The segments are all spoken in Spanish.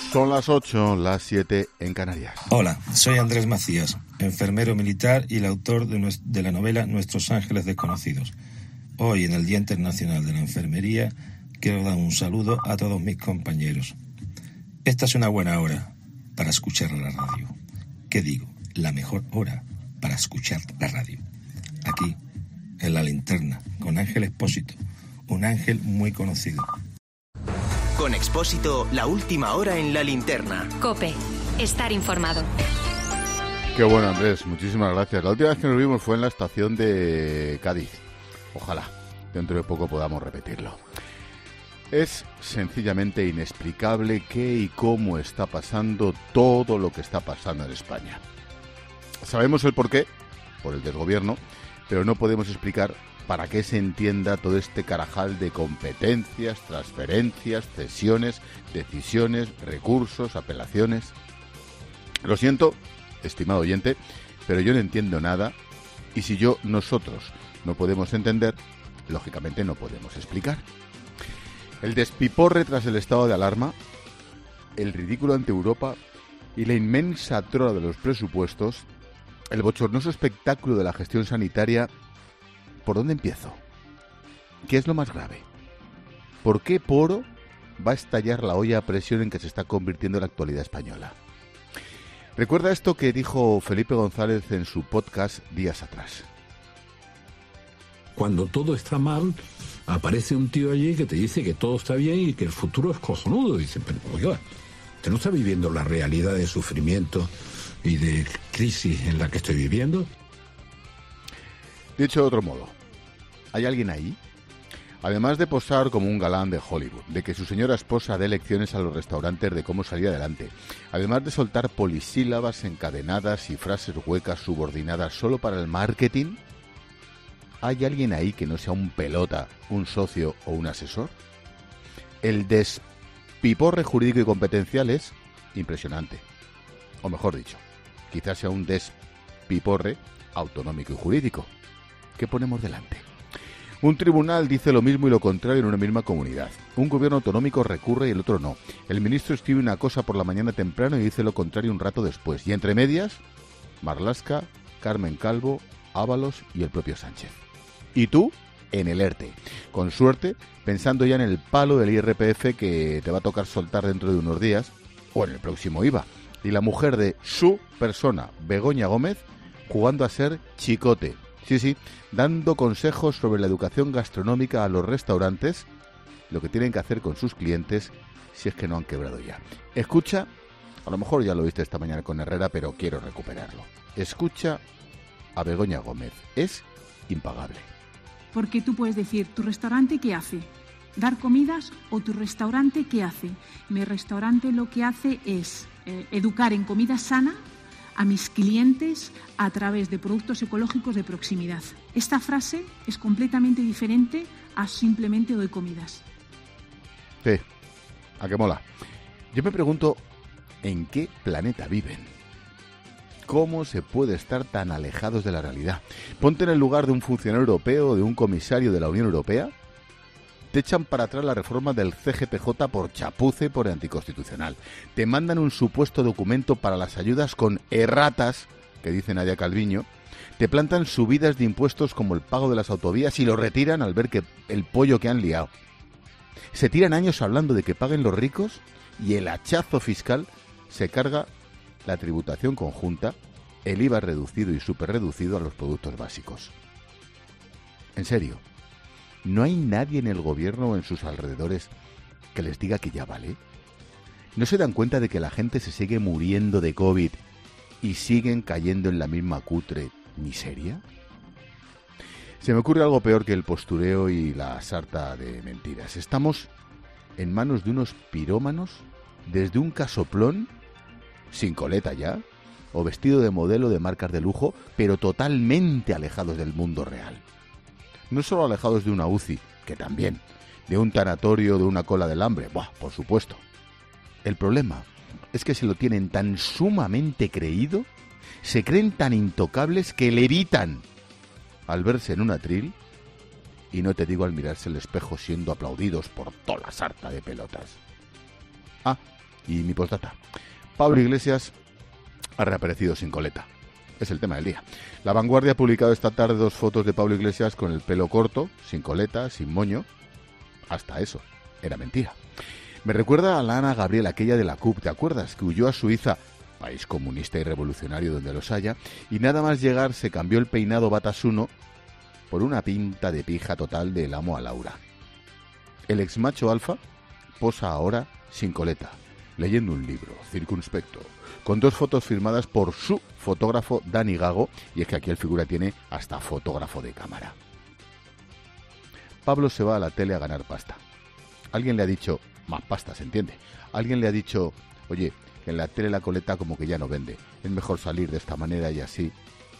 Son las 8, las 7 en Canarias. Hola, soy Andrés Macías, enfermero militar y el autor de la novela Nuestros Ángeles Desconocidos. Hoy, en el Día Internacional de la Enfermería, quiero dar un saludo a todos mis compañeros. Esta es una buena hora para escuchar la radio. ¿Qué digo? La mejor hora para escuchar la radio. Aquí, en La Linterna, con Ángel Expósito, un ángel muy conocido. Con Expósito, la última hora en La Linterna. COPE, estar informado. Qué bueno, Andrés, muchísimas gracias. La última vez que nos vimos fue en la estación de Cádiz. Ojalá dentro de poco podamos repetirlo. Es sencillamente inexplicable qué y cómo está pasando todo lo que está pasando en España. Sabemos el porqué, por el desgobierno, pero no podemos explicar para que se entienda todo este carajal de competencias, transferencias, cesiones, decisiones, recursos, apelaciones. Lo siento, estimado oyente, pero yo no entiendo nada y si nosotros no podemos entender, lógicamente no podemos explicar. El despiporre tras el estado de alarma, el ridículo ante Europa y la inmensa trora de los presupuestos, el bochornoso espectáculo de la gestión sanitaria. ¿Por dónde empiezo? ¿Qué es lo más grave? ¿Por qué poro va a estallar la olla a presión en que se está convirtiendo la actualidad española? Recuerda esto que dijo Felipe González en su podcast días atrás. Cuando todo está mal, aparece un tío allí que te dice que todo está bien y que el futuro es cojonudo. Dice, pero oiga, ¿usted no está viviendo la realidad de sufrimiento y de crisis en la que estoy viviendo? Dicho de otro modo, ¿hay alguien ahí? Además de posar como un galán de Hollywood, de que su señora esposa dé lecciones a los restaurantes de cómo salir adelante, además de soltar polisílabas encadenadas y frases huecas subordinadas solo para el marketing, ¿hay alguien ahí que no sea un pelota, un socio o un asesor? El despiporre jurídico y competencial es impresionante. O mejor dicho, quizás sea un despiporre autonómico y jurídico. ¿Qué ponemos delante? Un tribunal dice lo mismo y lo contrario en una misma comunidad. Un gobierno autonómico recurre y el otro no. El ministro escribe una cosa por la mañana temprano y dice lo contrario un rato después. Y entre medias, Marlaska, Carmen Calvo, Ábalos y el propio Sánchez. Y tú, en el ERTE. Con suerte, pensando ya en el palo del IRPF que te va a tocar soltar dentro de unos días, o en el próximo IVA. Y la mujer de su persona, Begoña Gómez, jugando a ser chicote. Sí, dando consejos sobre la educación gastronómica a los restaurantes, lo que tienen que hacer con sus clientes si es que no han quebrado ya. Escucha, a lo mejor ya lo viste esta mañana con Herrera, pero quiero recuperarlo. Escucha a Begoña Gómez, es impagable. Porque tú puedes decir, ¿tu restaurante qué hace? ¿Dar comidas o tu restaurante qué hace? Mi restaurante lo que hace es educar en comida sana a mis clientes a través de productos ecológicos de proximidad. Esta frase es completamente diferente a simplemente doy comidas. Sí, ¿a qué mola? Yo me pregunto, ¿en qué planeta viven? ¿Cómo se puede estar tan alejados de la realidad? Ponte en el lugar de un funcionario europeo o de un comisario de la Unión Europea. Te echan para atrás la reforma del CGPJ por chapuce, por anticonstitucional. Te mandan un supuesto documento para las ayudas con erratas, que dice Nadia Calviño. Te plantan subidas de impuestos como el pago de las autovías y lo retiran al ver que el pollo que han liado. Se tiran años hablando de que paguen los ricos y el hachazo fiscal se carga la tributación conjunta, el IVA reducido y superreducido a los productos básicos. En serio. ¿No hay nadie en el gobierno o en sus alrededores que les diga que ya vale? ¿No se dan cuenta de que la gente se sigue muriendo de COVID y siguen cayendo en la misma cutre miseria? Se me ocurre algo peor que el postureo y la sarta de mentiras. Estamos en manos de unos pirómanos desde un casoplón, sin coleta ya, o vestido de modelo de marcas de lujo, pero totalmente alejados del mundo real. No solo alejados de una UCI, que también, de un tanatorio, de una cola del hambre, ¡buah!, por supuesto. El problema es que se lo tienen tan sumamente creído, se creen tan intocables que levitan al verse en un atril, y no te digo al mirarse el espejo siendo aplaudidos por toda la sarta de pelotas. Ah, Y mi postdata. Pablo Iglesias ha reaparecido sin coleta. Es el tema del día. La Vanguardia ha publicado esta tarde 2 fotos de Pablo Iglesias con el pelo corto, sin coleta, sin moño. Hasta eso era mentira. Me recuerda a la Ana Gabriel, aquella de la CUP, ¿te acuerdas? Que huyó a Suiza, país comunista y revolucionario donde los haya, y nada más llegar se cambió el peinado Batasuna por una pinta de pija total del amo a Laura. El ex macho alfa posa ahora sin coleta, leyendo un libro circunspecto, con 2 fotos firmadas por su fotógrafo Dani Gago, y es que aquí el figura tiene hasta fotógrafo de cámara. Pablo se va a la tele a ganar pasta. Alguien le ha dicho, más pasta, se entiende. Alguien le ha dicho, oye, que en la tele la coleta como que ya no vende. Es mejor salir de esta manera y así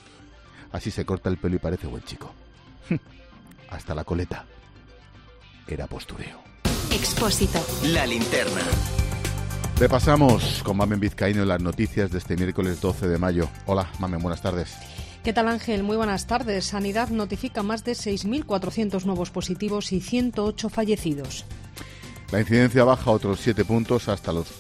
se corta el pelo y parece buen chico. Hasta la coleta era postureo. Expósito. La linterna. Repasamos con Mamen Vizcaíno las noticias de este miércoles 12 de mayo. Hola, Mamen, buenas tardes. ¿Qué tal, Ángel? Muy buenas tardes. Sanidad notifica más de 6.400 nuevos positivos y 108 fallecidos. La incidencia baja otros 7 puntos hasta los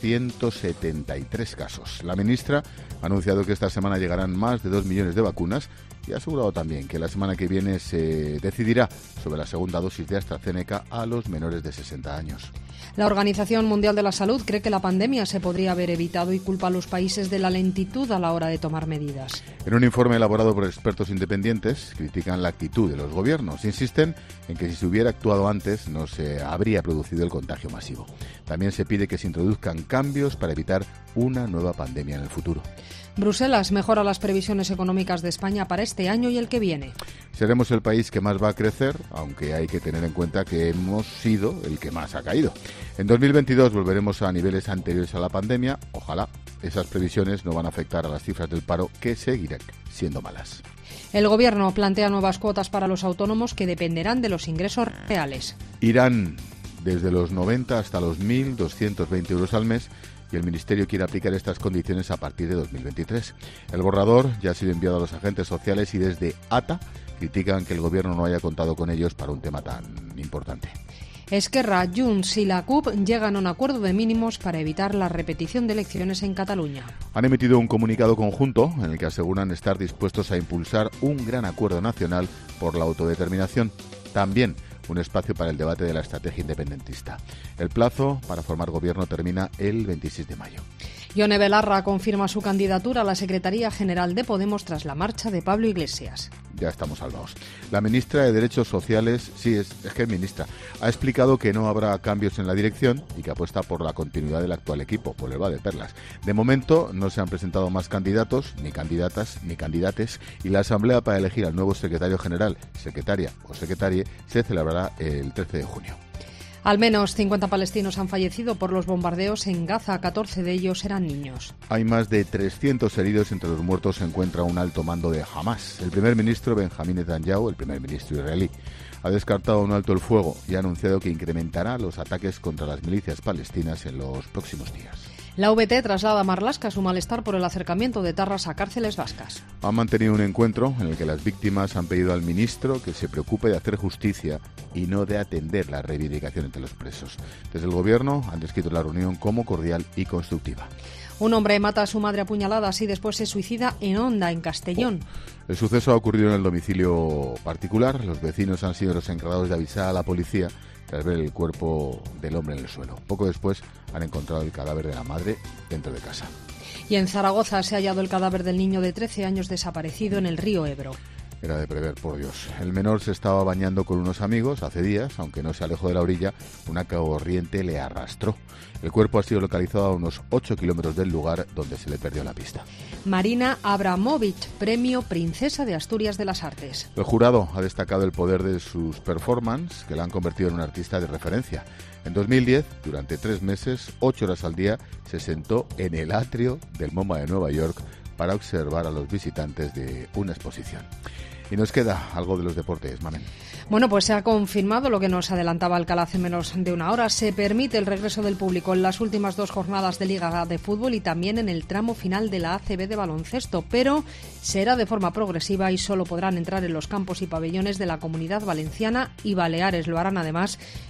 173 casos. La ministra ha anunciado que esta semana llegarán más de 2 millones de vacunas y ha asegurado también que la semana que viene se decidirá sobre la segunda dosis de AstraZeneca a los menores de 60 años. La Organización Mundial de la Salud cree que la pandemia se podría haber evitado y culpa a los países de la lentitud a la hora de tomar medidas. En un informe elaborado por expertos independientes, critican la actitud de los gobiernos. Insisten en que si se hubiera actuado antes no se habría producido el contagio masivo. También se pide que se introduzcan cambios para evitar una nueva pandemia en el futuro. Bruselas mejora las previsiones económicas de España para este año y el que viene. Seremos el país que más va a crecer, aunque hay que tener en cuenta que hemos sido el que más ha caído. En 2022 volveremos a niveles anteriores a la pandemia. Ojalá esas previsiones no van a afectar a las cifras del paro, que seguirán siendo malas. El Gobierno plantea nuevas cuotas para los autónomos que dependerán de los ingresos reales. Irán desde los 90 hasta los 1.220 euros al mes, y el Ministerio quiere aplicar estas condiciones a partir de 2023. El borrador ya ha sido enviado a los agentes sociales y desde ATA critican que el Gobierno no haya contado con ellos para un tema tan importante. Esquerra, Junts y la CUP llegan a un acuerdo de mínimos para evitar la repetición de elecciones en Cataluña. Han emitido un comunicado conjunto en el que aseguran estar dispuestos a impulsar un gran acuerdo nacional por la autodeterminación. También un espacio para el debate de la estrategia independentista. El plazo para formar gobierno termina el 26 de mayo. Ione Belarra confirma su candidatura a la Secretaría General de Podemos tras la marcha de Pablo Iglesias. Ya estamos salvados. La ministra de Derechos Sociales, es que es ministra, ha explicado que no habrá cambios en la dirección y que apuesta por la continuidad del actual equipo, por el Valdeperlas. De momento no se han presentado más candidatos, ni candidatas, ni candidates, y la asamblea para elegir al nuevo secretario general, secretaria o secretarie, se celebrará el 13 de junio. Al menos 50 palestinos han fallecido por los bombardeos en Gaza, 14 de ellos eran niños. Hay más de 300 heridos. Entre los muertos se encuentra un alto mando de Hamas. El primer ministro Benjamín Netanyahu, el primer ministro israelí, ha descartado un alto el fuego y ha anunciado que incrementará los ataques contra las milicias palestinas en los próximos días. La VT traslada a Marlaska su malestar por el acercamiento de etarras a cárceles vascas. Han mantenido un encuentro en el que las víctimas han pedido al ministro que se preocupe de hacer justicia y no de atender la reivindicación entre los presos. Desde el Gobierno han descrito la reunión como cordial y constructiva. Un hombre mata a su madre a puñaladas y después se suicida en Onda, en Castellón. El suceso ha ocurrido en el domicilio particular. Los vecinos han sido los encargados de avisar a la policía tras ver el cuerpo del hombre en el suelo. Poco después han encontrado el cadáver de la madre dentro de casa. Y en Zaragoza se ha hallado el cadáver del niño de 13 años desaparecido en el río Ebro. Era de prever, por Dios. El menor se estaba bañando con unos amigos hace días, aunque no se alejó de la orilla, una corriente le arrastró. El cuerpo ha sido localizado a unos 8 kilómetros del lugar donde se le perdió la pista. Marina Abramovich, premio Princesa de Asturias de las Artes. El jurado ha destacado el poder de sus performances, que la han convertido en una artista de referencia. En 2010, durante 3 meses, 8 horas al día, se sentó en el atrio del MoMA de Nueva York para observar a los visitantes de una exposición. Y nos queda algo de los deportes, Mamen. Bueno, pues se ha confirmado lo que nos adelantaba Alcalá hace menos de una hora. Se permite el regreso del público en las últimas 2 jornadas de Liga de Fútbol y también en el tramo final de la ACB de baloncesto, pero será de forma progresiva y solo podrán entrar en los campos y pabellones de la Comunidad Valenciana y Baleares. Lo harán además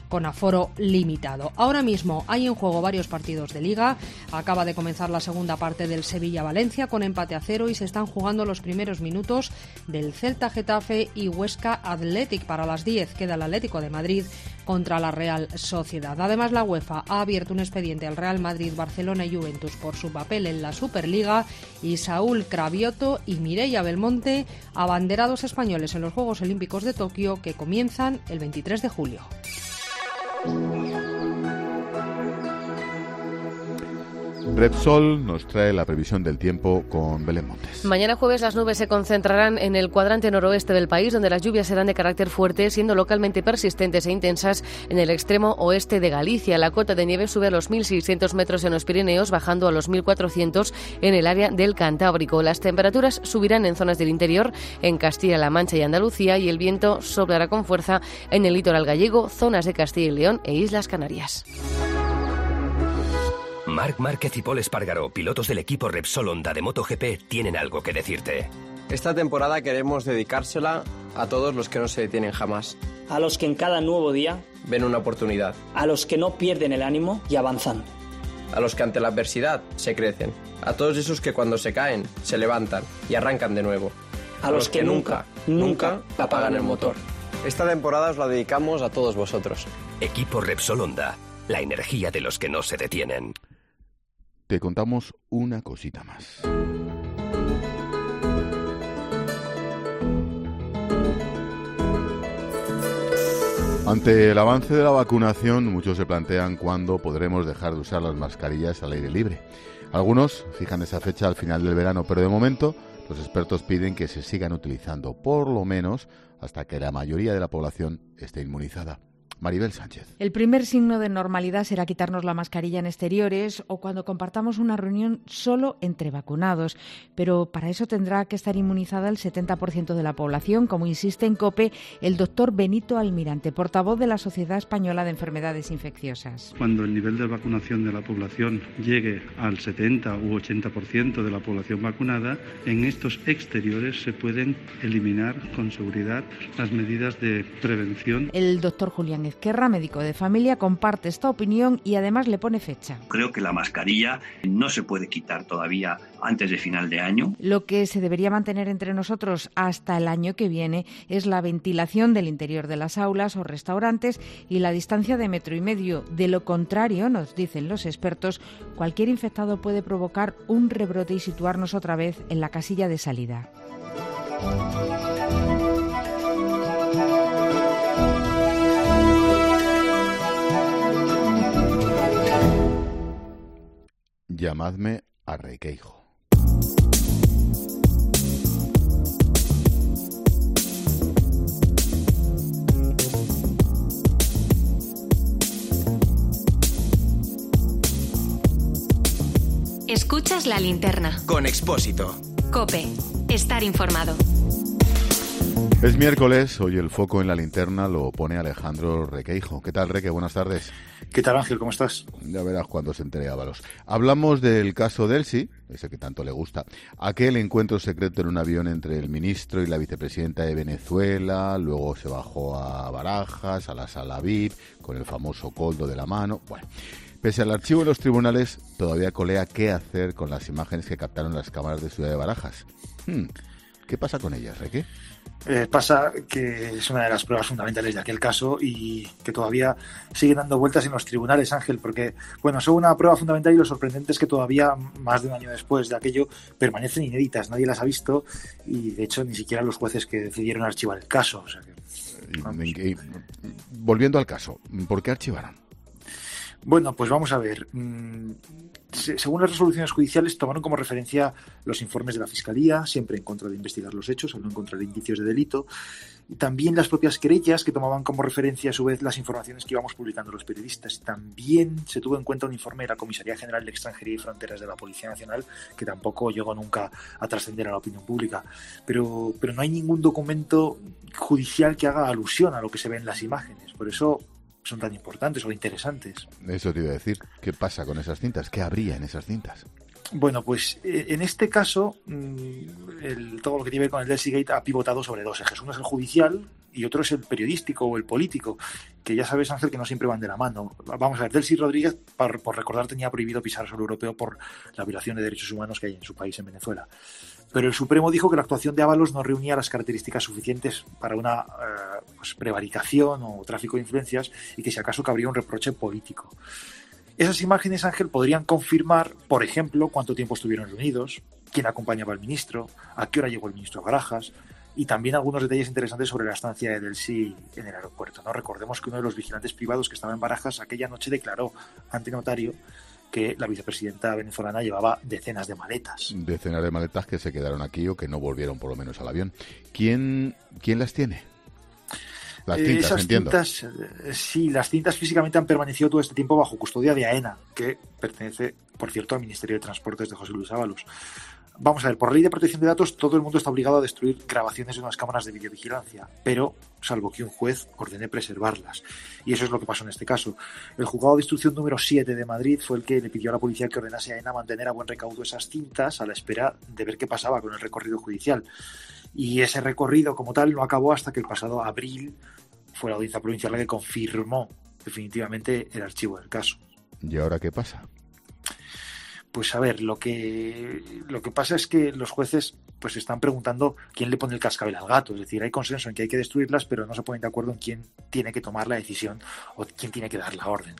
con aforo limitado. Ahora mismo hay en juego varios partidos de Liga. Acaba de comenzar la segunda parte del Sevilla-Valencia con empate a 0 y se están jugando los primeros minutos del Celta-Getafe y Huesca-Athletic. Para las 10 queda el Atlético de Madrid contra la Real Sociedad. Además, la UEFA ha abierto un expediente al Real Madrid, Barcelona y Juventus por su papel en la Superliga, y Saúl Cravioto y Mireia Belmonte, abanderados españoles en los Juegos Olímpicos de Tokio, que comienzan el 23 de julio. Repsol nos trae la previsión del tiempo con Belén Montes. Mañana jueves las nubes se concentrarán en el cuadrante noroeste del país, donde las lluvias serán de carácter fuerte, siendo localmente persistentes e intensas en el extremo oeste de Galicia. La cota de nieve sube a los 1.600 metros en los Pirineos, bajando a los 1.400 en el área del Cantábrico. Las temperaturas subirán en zonas del interior, en Castilla-La Mancha y Andalucía, y el viento soplará con fuerza en el litoral gallego, zonas de Castilla y León e Islas Canarias. Marc Márquez y Pol Espargaró, pilotos del equipo Repsol Honda de MotoGP, tienen algo que decirte. Esta temporada queremos dedicársela a todos los que no se detienen jamás. A los que en cada nuevo día ven una oportunidad. A los que no pierden el ánimo y avanzan. A los que ante la adversidad se crecen. A todos esos que cuando se caen se levantan y arrancan de nuevo. A los que nunca apagan el motor. Esta temporada os la dedicamos a todos vosotros. Equipo Repsol Honda, la energía de los que no se detienen. Te contamos una cosita más. Ante el avance de la vacunación, muchos se plantean cuándo podremos dejar de usar las mascarillas al aire libre. Algunos fijan esa fecha al final del verano, pero de momento los expertos piden que se sigan utilizando, por lo menos hasta que la mayoría de la población esté inmunizada. Maribel Sánchez. El primer signo de normalidad será quitarnos la mascarilla en exteriores o cuando compartamos una reunión solo entre vacunados. Pero para eso tendrá que estar inmunizada el 70% de la población, como insiste en COPE el doctor Benito Almirante, portavoz de la Sociedad Española de Enfermedades Infecciosas. Cuando el nivel de vacunación de la población llegue al 70 u 80% de la población vacunada, en estos exteriores se pueden eliminar con seguridad las medidas de prevención. El doctor Julián Ezquerra, médico de familia, comparte esta opinión y además le pone fecha. Creo que la mascarilla no se puede quitar todavía antes de final de año. Lo que se debería mantener entre nosotros hasta el año que viene es la ventilación del interior de las aulas o restaurantes y la distancia de 1,5 metros. De lo contrario, nos dicen los expertos, cualquier infectado puede provocar un rebrote y situarnos otra vez en la casilla de salida. Llamadme a Requeijo. Escuchas La Linterna. Con Expósito. COPE. Estar informado. Es miércoles, hoy el foco en La Linterna lo pone Alejandro Requeijo. ¿Qué tal, Reque? Buenas tardes. ¿Qué tal, Ángel? ¿Cómo estás? Ya verás cuando se entere Ábalos. Hablamos del caso Delcy, ese que tanto le gusta. Aquel encuentro secreto en un avión entre el ministro y la vicepresidenta de Venezuela, luego se bajó a Barajas, a la sala VIP, con el famoso coldo de la mano. Bueno, pese al archivo de los tribunales, todavía colea qué hacer con las imágenes que captaron las cámaras de Ciudad de Barajas. ¿Qué pasa con ellas, Reque? Pasa que es una de las pruebas fundamentales de aquel caso y que todavía sigue dando vueltas en los tribunales, Ángel, porque, bueno, son una prueba fundamental y lo sorprendente es que todavía, más de un año después de aquello, permanecen inéditas, nadie las ha visto y, de hecho, ni siquiera los jueces que decidieron archivar el caso. O sea que, volviendo al caso, ¿por qué archivaron? Bueno, pues vamos a ver. Según las resoluciones judiciales, tomaron como referencia los informes de la Fiscalía, siempre en contra de investigar los hechos, o no encontrar indicios de delito, y también las propias querellas, que tomaban como referencia a su vez las informaciones que íbamos publicando los periodistas. También se tuvo en cuenta un informe de la Comisaría General de Extranjería y Fronteras de la Policía Nacional, que tampoco llegó nunca a trascender a la opinión pública. Pero no hay ningún documento judicial que haga alusión a lo que se ve en las imágenes. Por eso son tan importantes o interesantes. Eso te iba a decir. ¿Qué pasa con esas cintas? ¿Qué habría en esas cintas? Bueno, pues en este caso, todo lo que tiene que ver con el Delsigate ha pivotado sobre dos ejes. Uno es el judicial y otro es el periodístico o el político, que ya sabes, Ángel, que no siempre van de la mano. Vamos a ver, Delcy Rodríguez, por recordar, tenía prohibido pisar suelo europeo por la violación de derechos humanos que hay en su país, en Venezuela. Pero el Supremo dijo que la actuación de Ábalos no reunía las características suficientes para una prevaricación o tráfico de influencias y que si acaso cabría un reproche político. Esas imágenes, Ángel, podrían confirmar, por ejemplo, cuánto tiempo estuvieron reunidos, quién acompañaba al ministro, a qué hora llegó el ministro a Barajas y también algunos detalles interesantes sobre la estancia de Delcy en el aeropuerto, ¿no? Recordemos que uno de los vigilantes privados que estaba en Barajas aquella noche declaró ante notario que la vicepresidenta venezolana llevaba decenas de maletas. Decenas de maletas que se quedaron aquí o que no volvieron por lo menos al avión. ¿Quién las tiene? Las tintas, esas entiendo. Tintas, sí, las tintas físicamente han permanecido todo este tiempo bajo custodia de AENA, que pertenece, por cierto, al Ministerio de Transportes de José Luis Ábalos. Vamos a ver, por ley de protección de datos, todo el mundo está obligado a destruir grabaciones de unas cámaras de videovigilancia, pero salvo que un juez ordene preservarlas. Y eso es lo que pasó en este caso. El juzgado de instrucción número 7 de Madrid fue el que le pidió a la policía que ordenase a AENA mantener a buen recaudo esas cintas a la espera de ver qué pasaba con el recorrido judicial. Y ese recorrido como tal no acabó hasta que el pasado abril fue la audiencia provincial la que confirmó definitivamente el archivo del caso. ¿Y ahora qué pasa? Pues a ver, lo que pasa es que los jueces pues están preguntando quién le pone el cascabel al gato. Es decir, hay consenso en que hay que destruirlas, pero no se ponen de acuerdo en quién tiene que tomar la decisión o quién tiene que dar la orden.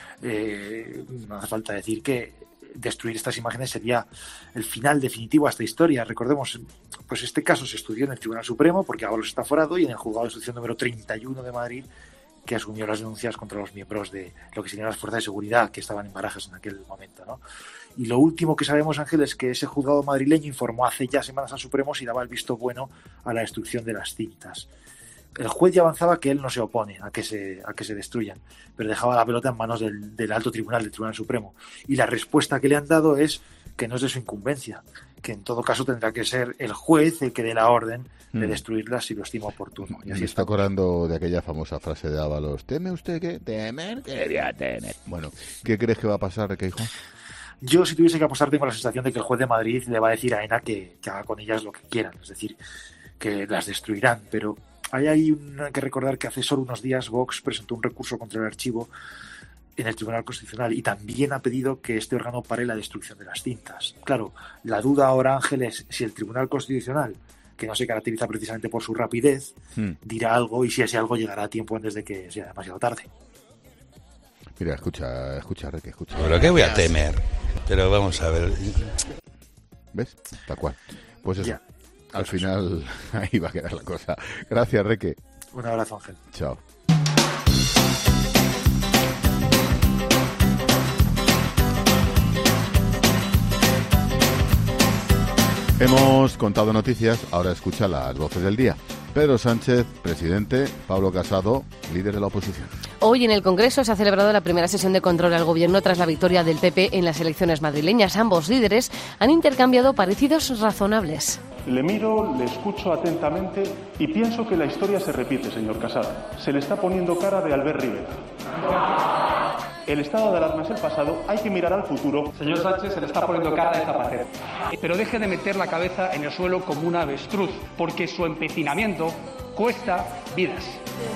No hace falta decir que destruir estas imágenes sería el final definitivo a esta historia. Recordemos, pues este caso se estudió en el Tribunal Supremo porque Ábalos está aforado y en el juzgado de instrucción número 31 de Madrid, que asumió las denuncias contra los miembros de lo que serían las fuerzas de seguridad que estaban en Barajas en aquel momento, ¿no? Y lo último que sabemos, Ángel, es que ese juzgado madrileño informó hace ya semanas al Supremo si daba el visto bueno a la destrucción de las cintas. El juez ya avanzaba que él no se opone a que se destruyan, pero dejaba la pelota en manos del alto tribunal, del Tribunal Supremo. Y la respuesta que le han dado es que no es de su incumbencia, que en todo caso tendrá que ser el juez el que dé la orden de destruirlas si lo estima oportuno. Y así está acordando de aquella famosa frase de Ábalos: ¿teme usted qué? Temer, quería temer. Bueno, ¿qué crees que va a pasar, Requeijo? Yo, si tuviese que apostar, tengo la sensación de que el juez de Madrid le va a decir a AENA que haga con ellas lo que quieran, es decir, que las destruirán, pero hay que recordar que hace solo unos días Vox presentó un recurso contra el archivo en el Tribunal Constitucional y también ha pedido que este órgano pare la destrucción de las cintas. Claro, la duda ahora, Ángel, es si el Tribunal Constitucional, que no se caracteriza precisamente por su rapidez, dirá algo y si ese algo llegará a tiempo antes de que sea demasiado tarde. Mira, escucha, Reque, escucha. ¿Pero qué voy a temer? Pero vamos a ver. ¿Ves? Tal cual. Pues eso. Ya. Al final ahí va a quedar la cosa. Gracias, Reque. Un abrazo, Ángel. Chao. Hemos contado noticias, ahora escucha las voces del día. Pedro Sánchez, presidente; Pablo Casado, líder de la oposición. Hoy en el Congreso se ha celebrado la primera sesión de control al Gobierno tras la victoria del PP en las elecciones madrileñas. Ambos líderes han intercambiado parecidos razonables. Le miro, le escucho atentamente y pienso que la historia se repite, señor Casado. Se le está poniendo cara de Albert Rivera. El estado de alarma es el pasado, hay que mirar al futuro. Señor Sánchez, se le está poniendo cara de Zapatero. Pero deje de meter la cabeza en el suelo como un avestruz, porque su empecinamiento cuesta vidas.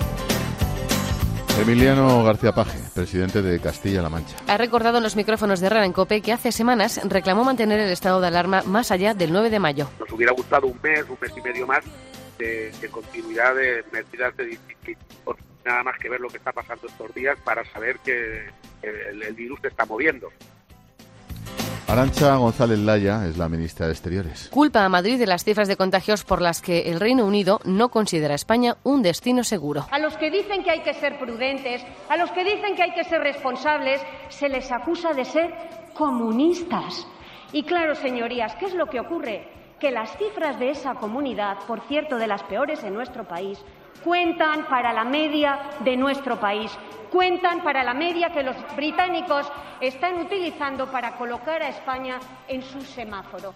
Emiliano García Paje, presidente de Castilla-La Mancha. Ha recordado en los micrófonos de Herrera en COPE que hace semanas reclamó mantener el estado de alarma más allá del 9 de mayo. Nos hubiera gustado un mes y medio más de continuidad de medidas de disciplina. Nada más que ver lo que está pasando estos días para saber que el virus se está moviendo. Arantxa González Laya es la ministra de Exteriores. Culpa a Madrid de las cifras de contagios por las que el Reino Unido no considera a España un destino seguro. A los que dicen que hay que ser prudentes, a los que dicen que hay que ser responsables, se les acusa de ser comunistas. Y claro, señorías, ¿qué es lo que ocurre? Que las cifras de esa comunidad, por cierto, de las peores en nuestro país, cuentan para la media de nuestro país, cuentan para la media que los británicos están utilizando para colocar a España en su semáforo.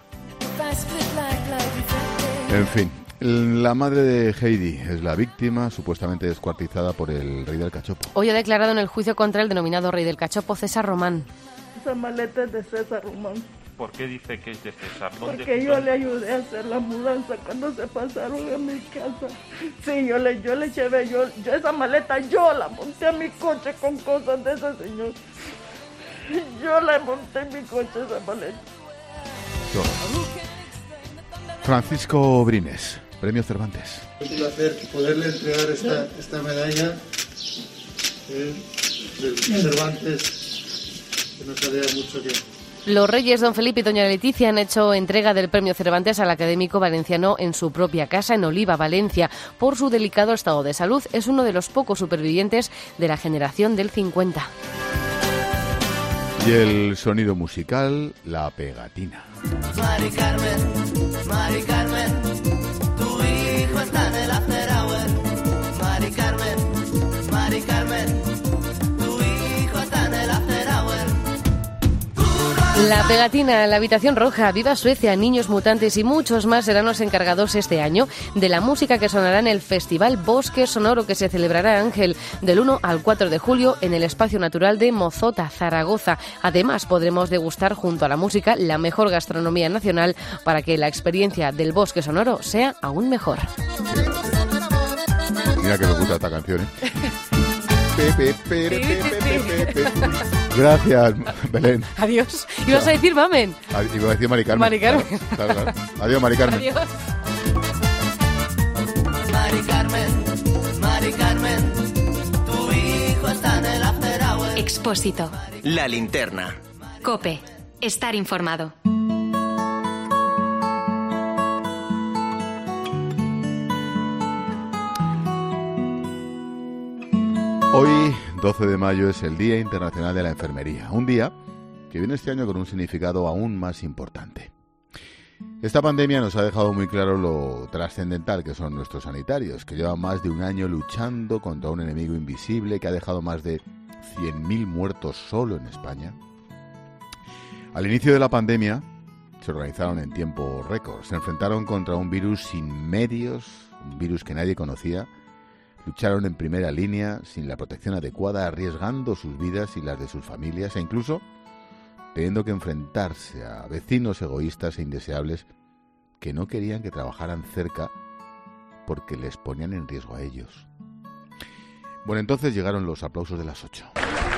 En fin, la madre de Heidi es la víctima, supuestamente descuartizada por el rey del cachopo. Hoy ha declarado en el juicio contra el denominado rey del cachopo, César Román. Esa maleta es de César Román. ¿Por qué dice que es de César? Porque yo le ayudé a hacer la mudanza cuando se pasaron a mi casa. Sí, yo le llevé, yo esa maleta yo la monté a mi coche con cosas de ese señor. Yo le monté en mi coche esa maleta. Francisco Brines, Premio Cervantes. Es un placer poderle entregar esta medalla del Cervantes, que nos alegra mucho que... Los reyes don Felipe y doña Leticia han hecho entrega del Premio Cervantes al académico valenciano en su propia casa en Oliva, Valencia. Por su delicado estado de salud, es uno de los pocos supervivientes de la generación del 50. Y el sonido musical, la pegatina. Mari Carmen, tu hijo está en el after hour. Mari Carmen, tu hijo está en el after hour. La pegatina, la habitación roja, Viva Suecia, Niños Mutantes y muchos más serán los encargados este año de la música que sonará en el Festival Bosque Sonoro, que se celebrará, Ángel, del 1 al 4 de julio en el Espacio Natural de Mozota, Zaragoza. Además, podremos degustar junto a la música la mejor gastronomía nacional para que la experiencia del Bosque Sonoro sea aún mejor. Mira que me gusta esta canción, ¿eh? Gracias, Belén. Adiós. ¿Ibas a decir Mamen? Iba a decir Mari Carmen. Mari Carmen. Claro. Adiós, Mari Carmen. Adiós. Mari Carmen, tu hijo está en el after hour. Expósito. La linterna. COPE. Estar informado. Hoy, 12 de mayo, es el Día Internacional de la Enfermería. Un día que viene este año con un significado aún más importante. Esta pandemia nos ha dejado muy claro lo trascendental que son nuestros sanitarios, que llevan más de un año luchando contra un enemigo invisible que ha dejado más de 100.000 muertos solo en España. Al inicio de la pandemia se organizaron en tiempo récord, se enfrentaron contra un virus sin medios, un virus que nadie conocía. Lucharon en primera línea, sin la protección adecuada, arriesgando sus vidas y las de sus familias, e incluso teniendo que enfrentarse a vecinos egoístas e indeseables que no querían que trabajaran cerca porque les ponían en riesgo a ellos. Bueno, entonces llegaron los aplausos de las 8.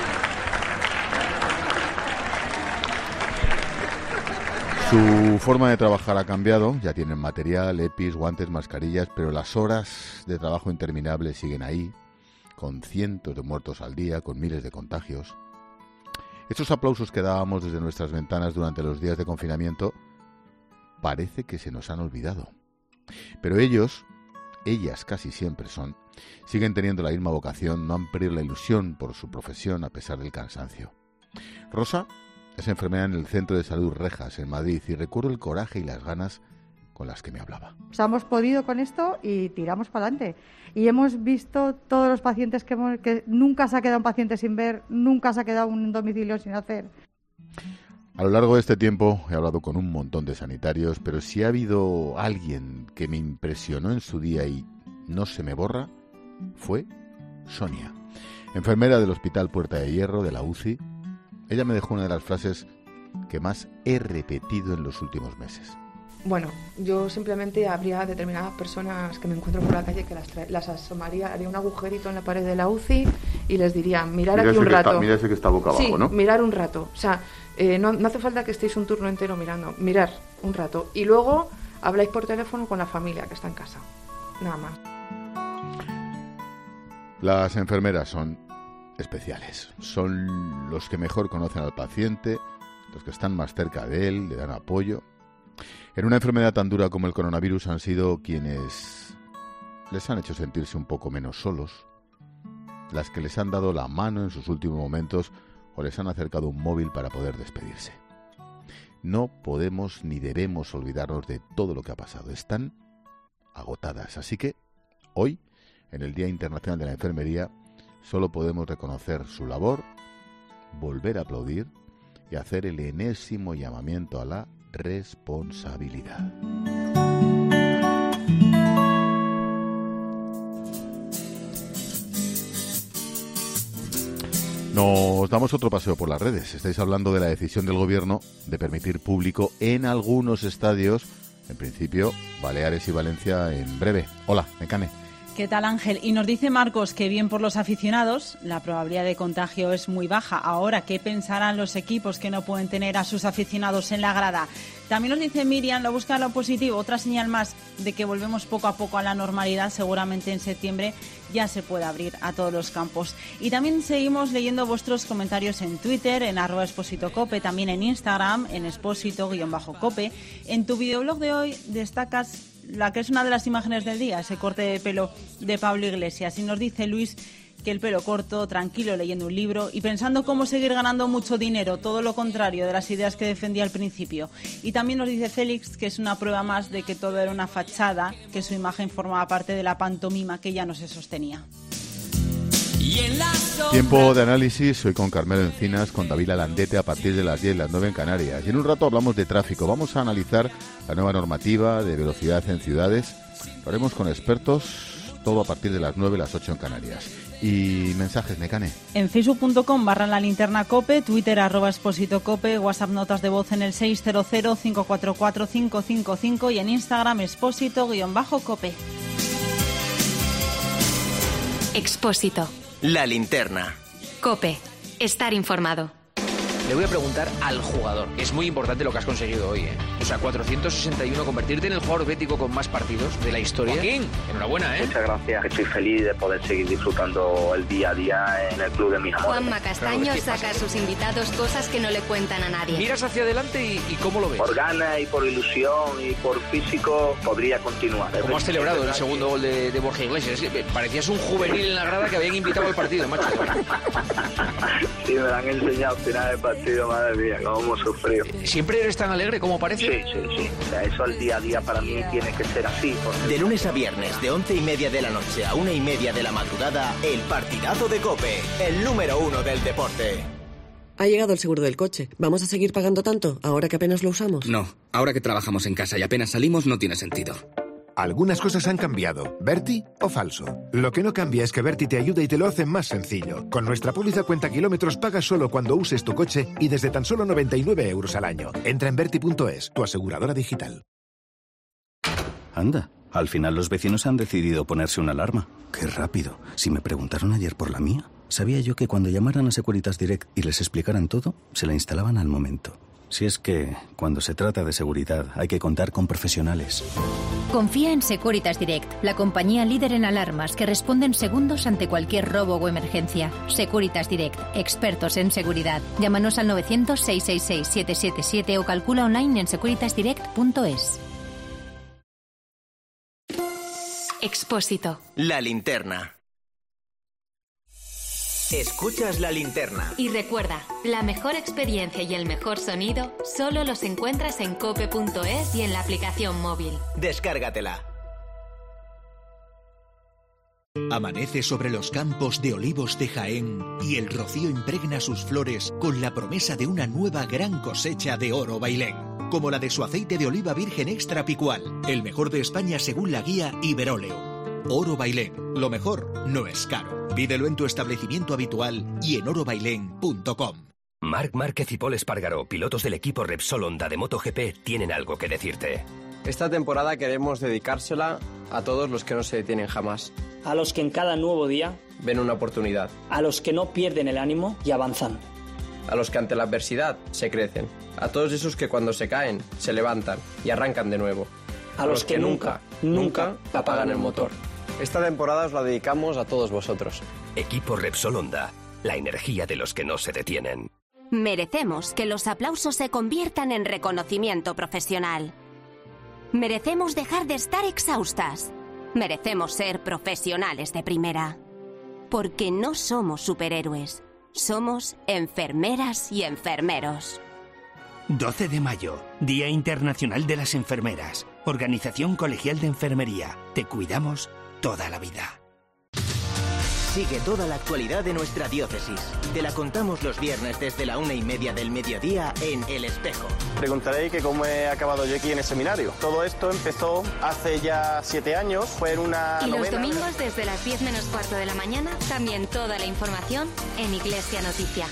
Su forma de trabajar ha cambiado, ya tienen material, EPIs, guantes, mascarillas, pero las horas de trabajo interminables siguen ahí, con cientos de muertos al día, con miles de contagios. Estos aplausos que dábamos desde nuestras ventanas durante los días de confinamiento parece que se nos han olvidado. Pero ellos, ellas casi siempre siguen teniendo la misma vocación, no han perdido la ilusión por su profesión a pesar del cansancio. Rosa es enfermera en el Centro de Salud Rejas, en Madrid, y recuerdo el coraje y las ganas con las que me hablaba. O sea, hemos podido con esto y tiramos para adelante. Y hemos visto todos los pacientes que nunca se ha quedado un paciente sin ver, nunca se ha quedado un domicilio sin hacer. A lo largo de este tiempo he hablado con un montón de sanitarios, pero si ha habido alguien que me impresionó en su día y no se me borra, fue Sonia, enfermera del Hospital Puerta de Hierro de la UCI. Ella me dejó una de las frases que más he repetido en los últimos meses. Bueno, yo simplemente habría determinadas personas que me encuentro por la calle que las asomaría, haría un agujerito en la pared de la UCI y les diría, mirar aquí un rato. Mira ese que está boca abajo, sí, ¿no? Mirar un rato. O sea, no hace falta que estéis un turno entero mirando, mirar un rato. Y luego habláis por teléfono con la familia que está en casa. Nada más. Las enfermeras son especiales. Son los que mejor conocen al paciente, los que están más cerca de él, le dan apoyo. En una enfermedad tan dura como el coronavirus han sido quienes les han hecho sentirse un poco menos solos, las que les han dado la mano en sus últimos momentos o les han acercado un móvil para poder despedirse. No podemos ni debemos olvidarnos de todo lo que ha pasado. Están agotadas. Así que hoy, en el Día Internacional de la Enfermería, solo podemos reconocer su labor, volver a aplaudir y hacer el enésimo llamamiento a la responsabilidad. Nos damos otro paseo por las redes. Estáis hablando de la decisión del gobierno de permitir público en algunos estadios, en principio Baleares y Valencia en breve. Hola, Mecane. ¿Qué tal, Ángel? Y nos dice Marcos que bien por los aficionados, la probabilidad de contagio es muy baja. Ahora, ¿qué pensarán los equipos que no pueden tener a sus aficionados en la grada? También nos dice Miriam, lo busca lo positivo, otra señal más de que volvemos poco a poco a la normalidad. Seguramente en septiembre ya se puede abrir a todos los campos. Y también seguimos leyendo vuestros comentarios en Twitter, en @expositocope, también en Instagram, en exposito_cope. En tu videoblog de hoy destacas la que es una de las imágenes del día, ese corte de pelo de Pablo Iglesias. Y nos dice Luis que el pelo corto, tranquilo, leyendo un libro y pensando cómo seguir ganando mucho dinero, todo lo contrario de las ideas que defendía al principio. Y también nos dice Félix que es una prueba más de que todo era una fachada, que su imagen formaba parte de la pantomima que ya no se sostenía. Tiempo de análisis, hoy con Carmelo Encinas, con David Landete a partir de las 10, las 9 en Canarias. Y en un rato hablamos de tráfico. Vamos a analizar la nueva normativa de velocidad en ciudades. Lo haremos con expertos, todo a partir de las 9, las 8 en Canarias. Y mensajes, Mecane. En facebook.com/lalinternacope, Twitter @expositocope, WhatsApp notas de voz en el 600-544-555 y en Instagram expósito_cope. Expósito. La linterna. COPE. Estar informado. Le voy a preguntar al jugador. Es muy importante lo que has conseguido hoy, ¿eh? O sea, 461, convertirte en el jugador bético con más partidos de la historia. Joaquín, enhorabuena, ¿eh? Muchas gracias. Estoy feliz de poder seguir disfrutando el día a día en el club de mis amores. Juanma Castaño saca a sus invitados cosas que no le cuentan a nadie. Miras hacia adelante y ¿cómo lo ves? Por ganas y por ilusión y por físico podría continuar. ¿Cómo has celebrado el segundo gol de Borja Iglesias? Es que parecías un juvenil en la grada que habían invitado al partido, macho. Sí, me lo han enseñado al final del partido, madre mía, cómo hemos sufrido. ¿Siempre eres tan alegre como parece? Sí. O sea, eso al día a día para mí tiene que ser así. De lunes a viernes, de 11:30 de la noche a 1:30 de la madrugada, el partidazo de COPE, el número 1 del deporte. Ha llegado el seguro del coche. ¿Vamos a seguir pagando tanto ahora que apenas lo usamos? No, ahora que trabajamos en casa y apenas salimos no tiene sentido. Algunas cosas han cambiado. ¿Berti o falso? Lo que no cambia es que Berti te ayuda y te lo hace más sencillo. Con nuestra póliza cuenta kilómetros pagas solo cuando uses tu coche y desde tan solo 99 euros al año. Entra en Berti.es, tu aseguradora digital. Anda, al final los vecinos han decidido ponerse una alarma. Qué rápido. Si me preguntaron ayer por la mía, sabía yo que cuando llamaran a Securitas Direct y les explicaran todo, se la instalaban al momento. Si es que, cuando se trata de seguridad, hay que contar con profesionales. Confía en Securitas Direct, la compañía líder en alarmas que responde en segundos ante cualquier robo o emergencia. Securitas Direct, expertos en seguridad. Llámanos al 900-666-777 o calcula online en securitasdirect.es. Expósito. La linterna. Escuchas La Linterna. Y recuerda, la mejor experiencia y el mejor sonido solo los encuentras en cope.es y en la aplicación móvil. Descárgatela. Amanece sobre los campos de olivos de Jaén y el rocío impregna sus flores con la promesa de una nueva gran cosecha de oro bailén, como la de su aceite de oliva virgen extra picual, el mejor de España según la guía Iberóleo. Oro Bailén, lo mejor no es caro. Pídelo en tu establecimiento habitual y en orobailén.com. Marc Márquez y Pol Espargaró, pilotos del equipo Repsol Honda de MotoGP, tienen algo que decirte. Esta temporada queremos dedicársela a todos los que no se detienen jamás. A los que en cada nuevo día ven una oportunidad. A los que no pierden el ánimo y avanzan. A los que ante la adversidad se crecen. A todos esos que cuando se caen se levantan y arrancan de nuevo. A los que nunca apagan el motor. Esta temporada os la dedicamos a todos vosotros. Equipo Repsol Honda, la energía de los que no se detienen. Merecemos que los aplausos se conviertan en reconocimiento profesional. Merecemos dejar de estar exhaustas. Merecemos ser profesionales de primera. Porque no somos superhéroes. Somos enfermeras y enfermeros. 12 de mayo, Día Internacional de las Enfermeras. Organización Colegial de Enfermería. Te cuidamos toda la vida. Sigue toda la actualidad de nuestra diócesis. Te la contamos los viernes desde la 1:30 del mediodía en El Espejo. Preguntaréis que cómo he acabado yo aquí en el seminario. Todo esto empezó hace ya 7 años, fue en una Y novena. los domingos desde las 10 menos cuarto de la mañana, también toda la información en Iglesia Noticia.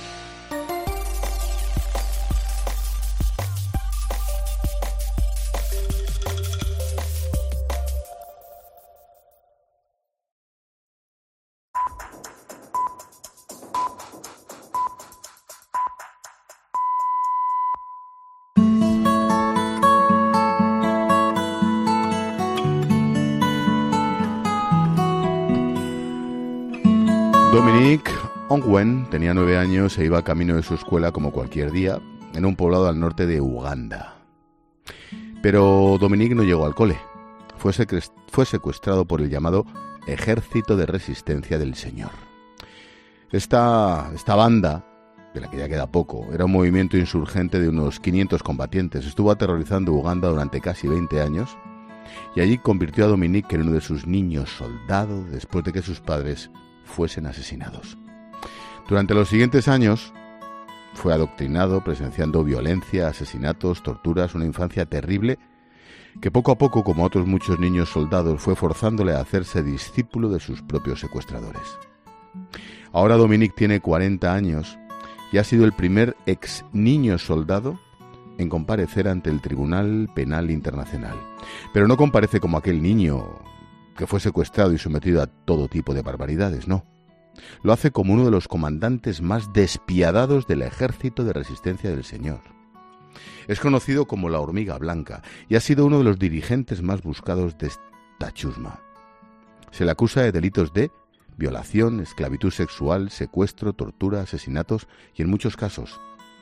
Dominique Ongwen tenía 9 años e iba camino de su escuela como cualquier día, en un poblado al norte de Uganda. Pero Dominique no llegó al cole. Fue secuestrado por el llamado Ejército de Resistencia del Señor. Esta banda, de la que ya queda poco, era un movimiento insurgente de unos 500 combatientes. Estuvo aterrorizando Uganda durante casi 20 años y allí convirtió a Dominique en uno de sus niños soldado después de que sus padres fuesen asesinados. Durante los siguientes años fue adoctrinado, presenciando violencia, asesinatos, torturas, una infancia terrible que poco a poco, como a otros muchos niños soldados, fue forzándole a hacerse discípulo de sus propios secuestradores. Ahora Dominique tiene 40 años y ha sido el primer ex niño soldado en comparecer ante el Tribunal Penal Internacional. Pero no comparece como aquel niño que fue secuestrado y sometido a todo tipo de barbaridades, no. Lo hace como uno de los comandantes más despiadados del Ejército de Resistencia del Señor. Es conocido como la Hormiga Blanca y ha sido uno de los dirigentes más buscados de esta chusma. Se le acusa de delitos de violación, esclavitud sexual, secuestro, tortura, asesinatos y en muchos casos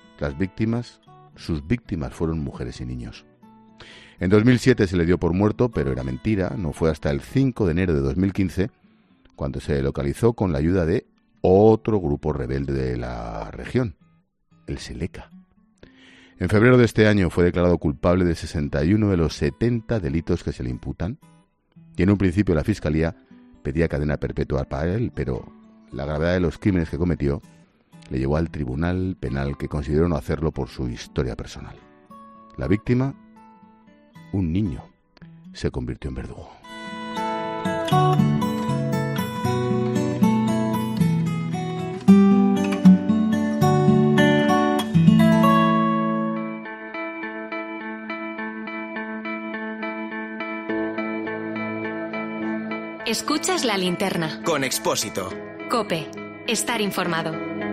sus víctimas fueron mujeres y niños. En 2007 se le dio por muerto, pero era mentira. No fue hasta el 5 de enero de 2015 cuando se localizó con la ayuda de otro grupo rebelde de la región, el Seleka. En febrero de este año fue declarado culpable de 61 de los 70 delitos que se le imputan y en un principio la Fiscalía pedía cadena perpetua para él, pero la gravedad de los crímenes que cometió le llevó al Tribunal Penal, que consideró no hacerlo por su historia personal. La víctima, un niño, se convirtió en verdugo. Escuchas La Linterna. Con Expósito. COPE. Estar informado.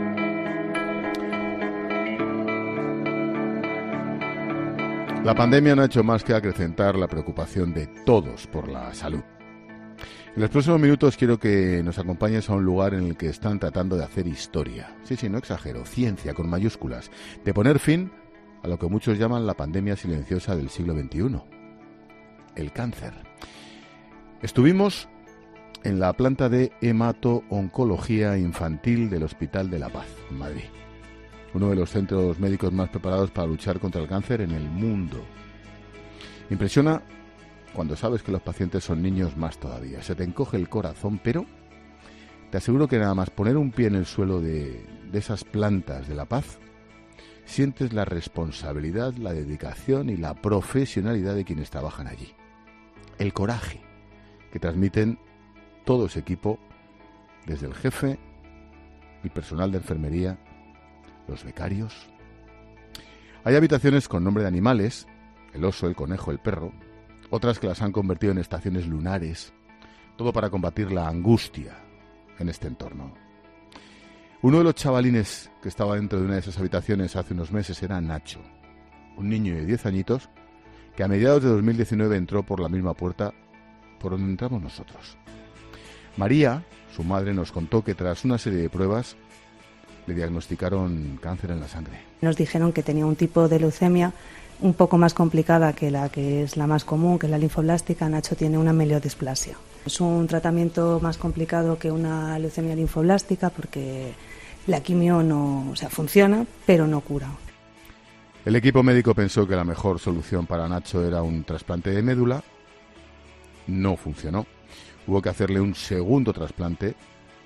La pandemia no ha hecho más que acrecentar la preocupación de todos por la salud. En los próximos minutos quiero que nos acompañes a un lugar en el que están tratando de hacer historia. Sí, no exagero, ciencia con mayúsculas, de poner fin a lo que muchos llaman la pandemia silenciosa del siglo XXI, el cáncer. Estuvimos en la planta de hemato-oncología infantil del Hospital de la Paz, en Madrid. Uno de los centros médicos más preparados para luchar contra el cáncer en el mundo. Impresiona cuando sabes que los pacientes son niños más todavía. Se te encoge el corazón, pero te aseguro que nada más poner un pie en el suelo de esas plantas de La Paz, sientes la responsabilidad, la dedicación y la profesionalidad de quienes trabajan allí. El coraje que transmiten todo ese equipo, desde el jefe, el personal de enfermería, los becarios. Hay habitaciones con nombre de animales, el oso, el conejo, el perro, otras que las han convertido en estaciones lunares, todo para combatir la angustia en este entorno. Uno de los chavalines que estaba dentro de una de esas habitaciones hace unos meses era Nacho, un niño de 10 añitos que a mediados de 2019 entró por la misma puerta por donde entramos nosotros. María, su madre, nos contó que tras una serie de pruebas le diagnosticaron cáncer en la sangre. Nos dijeron que tenía un tipo de leucemia un poco más complicada que la que es la más común, que es la linfoblástica. Nacho tiene una mielodisplasia. Es un tratamiento más complicado que una leucemia linfoblástica porque la quimio funciona, pero no cura. El equipo médico pensó que la mejor solución para Nacho era un trasplante de médula. No funcionó. Hubo que hacerle un segundo trasplante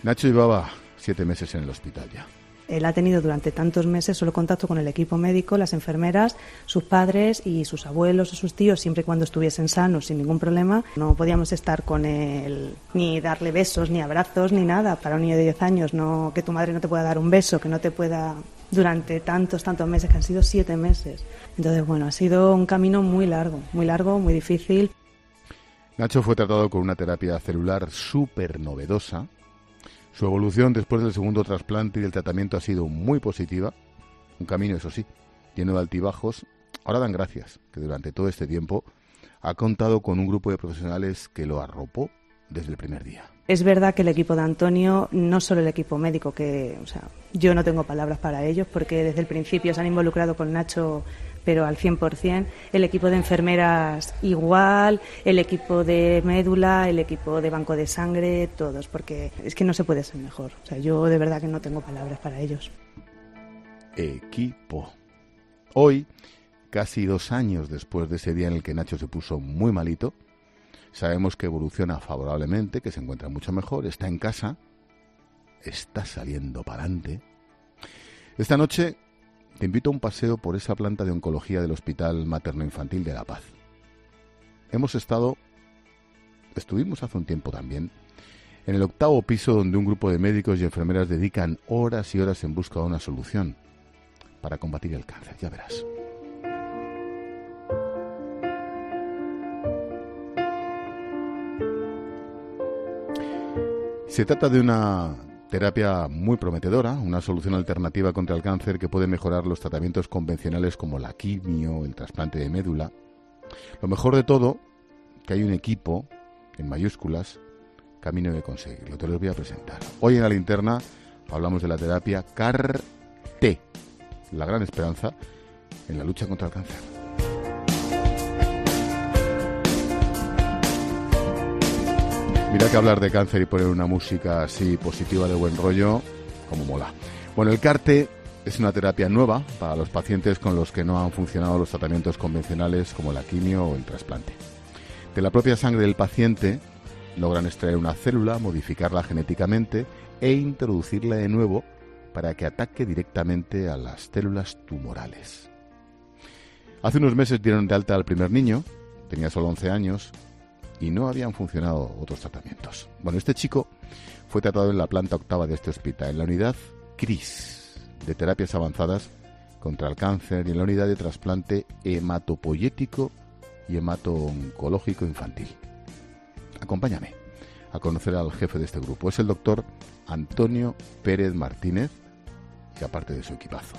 Nacho llevaba 7 meses en el hospital ya. Él ha tenido durante tantos meses solo contacto con el equipo médico, las enfermeras, sus padres y sus abuelos o sus tíos, siempre y cuando estuviesen sanos, sin ningún problema. No podíamos estar con él, ni darle besos, ni abrazos, ni nada. Para un niño de 10 años, no, que tu madre no te pueda dar un beso, que no te pueda... Durante tantos meses, que han sido 7 meses. Entonces, bueno, ha sido un camino muy largo, muy difícil. Nacho fue tratado con una terapia celular súper novedosa. Su evolución después del segundo trasplante y del tratamiento ha sido muy positiva. Un camino, eso sí, lleno de altibajos. Ahora dan gracias que durante todo este tiempo ha contado con un grupo de profesionales que lo arropó desde el primer día. Es verdad que el equipo de Antonio, no solo el equipo médico, que, o sea, yo no tengo palabras para ellos porque desde el principio se han involucrado con Nacho, pero al 100%, el equipo de enfermeras igual, el equipo de médula, el equipo de banco de sangre, todos, porque es que no se puede ser mejor. O sea, yo de verdad que no tengo palabras para ellos. Equipo. Hoy, casi 2 años después de ese día en el que Nacho se puso muy malito, sabemos que evoluciona favorablemente, que se encuentra mucho mejor, está en casa, está saliendo para adelante. Esta noche te invito a un paseo por esa planta de oncología del Hospital Materno-Infantil de La Paz. Estuvimos hace un tiempo también, en el 8º piso donde un grupo de médicos y enfermeras dedican horas y horas en busca de una solución para combatir el cáncer, ya verás. Se trata de una terapia muy prometedora, una solución alternativa contra el cáncer que puede mejorar los tratamientos convencionales como la quimio, el trasplante de médula. Lo mejor de todo, que hay un equipo, en mayúsculas, camino de conseguirlo. Te los voy a presentar. Hoy en La Linterna hablamos de la terapia CAR-T, la gran esperanza en la lucha contra el cáncer. Mira que hablar de cáncer y poner una música así positiva de buen rollo, como mola. Bueno, el CAR-T es una terapia nueva para los pacientes con los que no han funcionado los tratamientos convencionales como la quimio o el trasplante. De la propia sangre del paciente logran extraer una célula, modificarla genéticamente e introducirla de nuevo para que ataque directamente a las células tumorales. Hace unos meses dieron de alta al primer niño, tenía solo 11 años, y no habían funcionado otros tratamientos. Bueno, este chico fue tratado en la planta 8ª de este hospital, en la unidad CRIS, de terapias avanzadas contra el cáncer, y en la unidad de trasplante hematopoyético y hemato-oncológico infantil. Acompáñame a conocer al jefe de este grupo. Es el doctor Antonio Pérez Martínez, y aparte de su equipazo.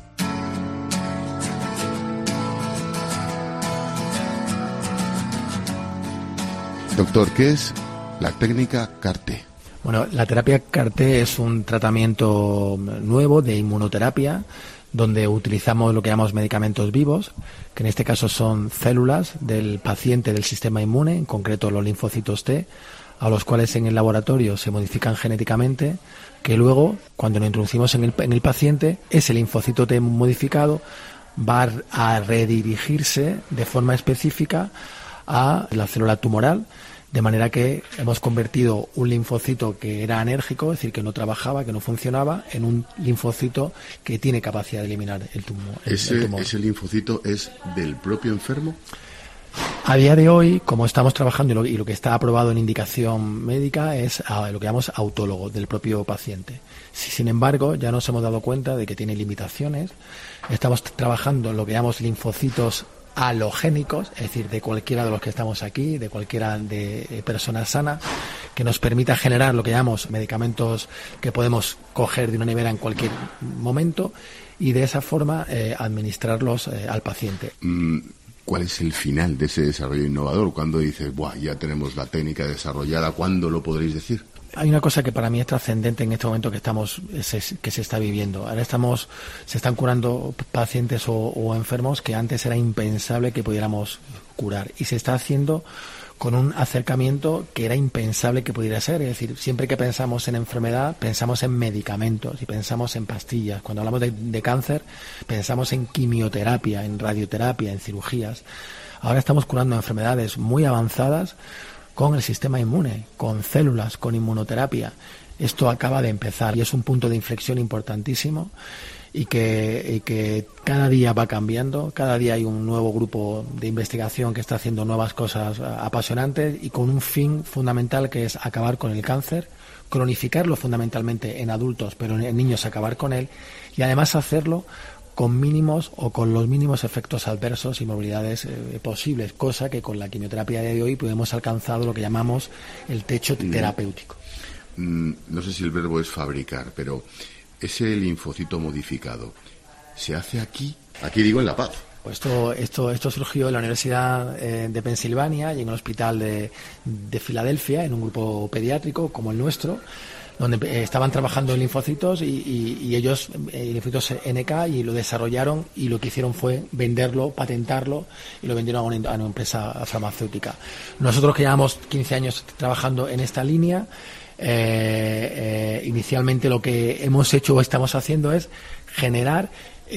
Doctor, ¿qué es la técnica CAR-T? Bueno, la terapia CAR-T es un tratamiento nuevo de inmunoterapia donde utilizamos lo que llamamos medicamentos vivos, que en este caso son células del paciente del sistema inmune, en concreto los linfocitos T, a los cuales en el laboratorio se modifican genéticamente, que luego, cuando lo introducimos en el paciente, ese linfocito T modificado va a redirigirse de forma específica a la célula tumoral, de manera que hemos convertido un linfocito que era anérgico, es decir, que no trabajaba, que no funcionaba, en un linfocito que tiene capacidad de eliminar el tumor. ¿Ese linfocito es del propio enfermo? A día de hoy, como estamos trabajando y lo que está aprobado en indicación médica es lo que llamamos autólogo del propio paciente. Sin embargo, ya nos hemos dado cuenta de que tiene limitaciones. Estamos trabajando en lo que llamamos linfocitos halogénicos, es decir, de cualquiera de los que estamos aquí, de cualquiera de persona sana, que nos permita generar lo que llamamos medicamentos que podemos coger de una nevera en cualquier momento y de esa forma administrarlos al paciente. ¿Cuál es el final de ese desarrollo innovador? ¿Cuándo dices, buah, ya tenemos la técnica desarrollada? ¿Cuándo lo podréis decir? Hay una cosa que para mí es trascendente en este momento que se está viviendo. Ahora se están curando pacientes o enfermos que antes era impensable que pudiéramos curar. Y se está haciendo con un acercamiento que era impensable que pudiera ser. Es decir, siempre que pensamos en enfermedad, pensamos en medicamentos y pensamos en pastillas. Cuando hablamos de cáncer, pensamos en quimioterapia, en radioterapia, en cirugías. Ahora estamos curando enfermedades muy avanzadas con el sistema inmune, con células, con inmunoterapia. Esto acaba de empezar y es un punto de inflexión importantísimo y que cada día va cambiando, cada día hay un nuevo grupo de investigación que está haciendo nuevas cosas apasionantes y con un fin fundamental que es acabar con el cáncer, cronificarlo fundamentalmente en adultos, pero en niños acabar con él y además hacerlo con mínimos o con los mínimos efectos adversos y movilidades posibles, cosa que con la quimioterapia de hoy hemos alcanzado lo que llamamos el techo terapéutico. No sé si el verbo es fabricar, pero ese linfocito modificado, ¿se hace aquí? Aquí digo en La Paz. Pues esto surgió en la Universidad de Pensilvania y en el Hospital de Filadelfia, en un grupo pediátrico como el nuestro, donde estaban trabajando en linfocitos y ellos, linfocitos NK, y lo desarrollaron y lo que hicieron fue venderlo, patentarlo y lo vendieron a una empresa farmacéutica. Nosotros que llevamos 15 años trabajando en esta línea, inicialmente lo que hemos hecho o estamos haciendo es generar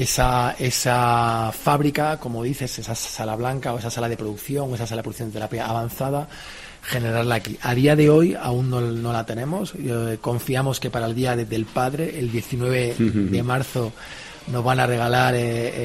esa fábrica, como dices, esa sala blanca o esa sala de producción o esa sala de producción de terapia avanzada, generarla aquí. A día de hoy aún no la tenemos. Confiamos que para el Día del Padre, el 19 de marzo, nos van a regalar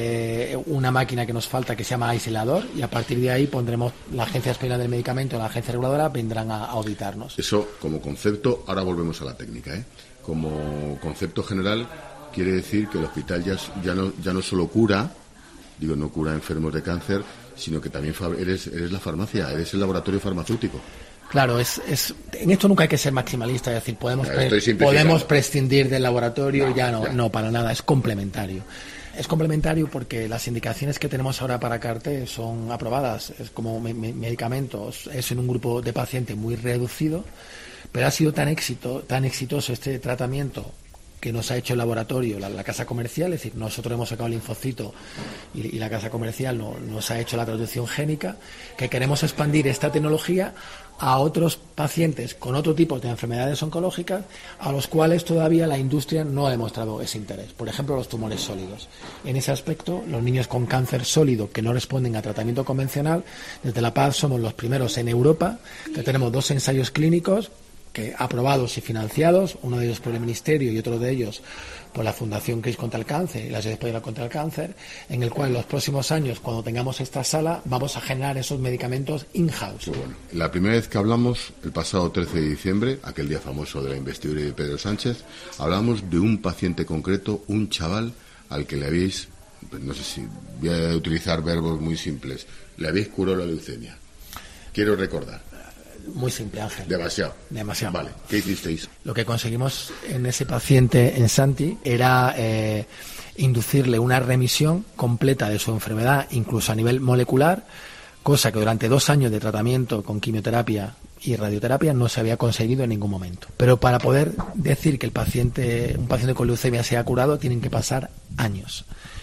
una máquina que nos falta que se llama aislador y a partir de ahí pondremos la Agencia Española del Medicamento, la agencia reguladora, vendrán a auditarnos. Eso como concepto, ahora volvemos a la técnica, como concepto general quiere decir que el hospital ya no solo cura, no cura enfermos de cáncer, sino que también eres la farmacia, eres el laboratorio farmacéutico. Claro, en esto nunca hay que ser maximalista, es decir, podemos prescindir del laboratorio, no, para nada, es complementario. Es complementario porque las indicaciones que tenemos ahora para CAR-T son aprobadas, es como medicamentos, es en un grupo de pacientes muy reducido, pero ha sido tan exitoso este tratamiento que nos ha hecho el laboratorio, la casa comercial, es decir, nosotros hemos sacado el linfocito y la casa comercial nos ha hecho la traducción génica, que queremos expandir esta tecnología a otros pacientes con otro tipo de enfermedades oncológicas a los cuales todavía la industria no ha demostrado ese interés. Por ejemplo, los tumores sólidos. En ese aspecto, los niños con cáncer sólido que no responden a tratamiento convencional, desde La Paz somos los primeros en Europa, que tenemos 2 ensayos clínicos aprobados y financiados, uno de ellos por el Ministerio y otro de ellos por la Fundación Cris contra el Cáncer y la Sociedad Española contra el Cáncer, en el cual en los próximos años, cuando tengamos esta sala, vamos a generar esos medicamentos in-house. Bueno, la primera vez que hablamos, el pasado 13 de diciembre, aquel día famoso de la investidura de Pedro Sánchez, hablamos de un paciente concreto, un chaval al que le habéis, no sé si voy a utilizar verbos muy simples, le habéis curado la leucemia. Quiero recordar. Muy simple, Ángel. Demasiado. Vale. ¿Qué hicisteis? Lo que conseguimos en ese paciente, en Santi, era inducirle una remisión completa de su enfermedad, incluso a nivel molecular, cosa que durante 2 años de tratamiento con quimioterapia y radioterapia no se había conseguido en ningún momento. Pero para poder decir que un paciente con leucemia se ha curado, tienen que pasar años.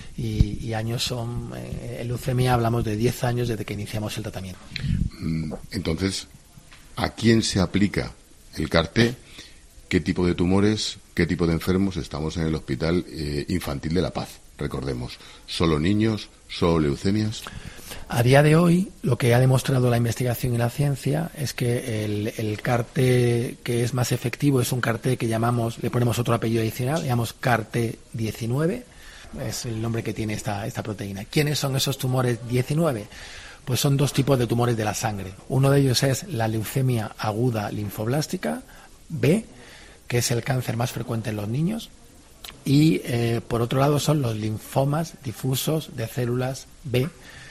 Y años son, en leucemia hablamos de 10 años desde que iniciamos el tratamiento. Entonces, ¿a quién se aplica el CAR-T? ¿Qué tipo de tumores? ¿Qué tipo de enfermos? Estamos en el Hospital Infantil de La Paz, recordemos. ¿Solo niños? ¿Solo leucemias? A día de hoy, lo que ha demostrado la investigación y la ciencia es que el CAR-T que es más efectivo es un CAR-T que le ponemos otro apellido adicional, llamamos CAR-T19, es el nombre que tiene esta proteína. ¿Quiénes son esos tumores 19? Pues son 2 tipos de tumores de la sangre. Uno de ellos es la leucemia aguda linfoblástica B, que es el cáncer más frecuente en los niños, y por otro lado son los linfomas difusos de células B,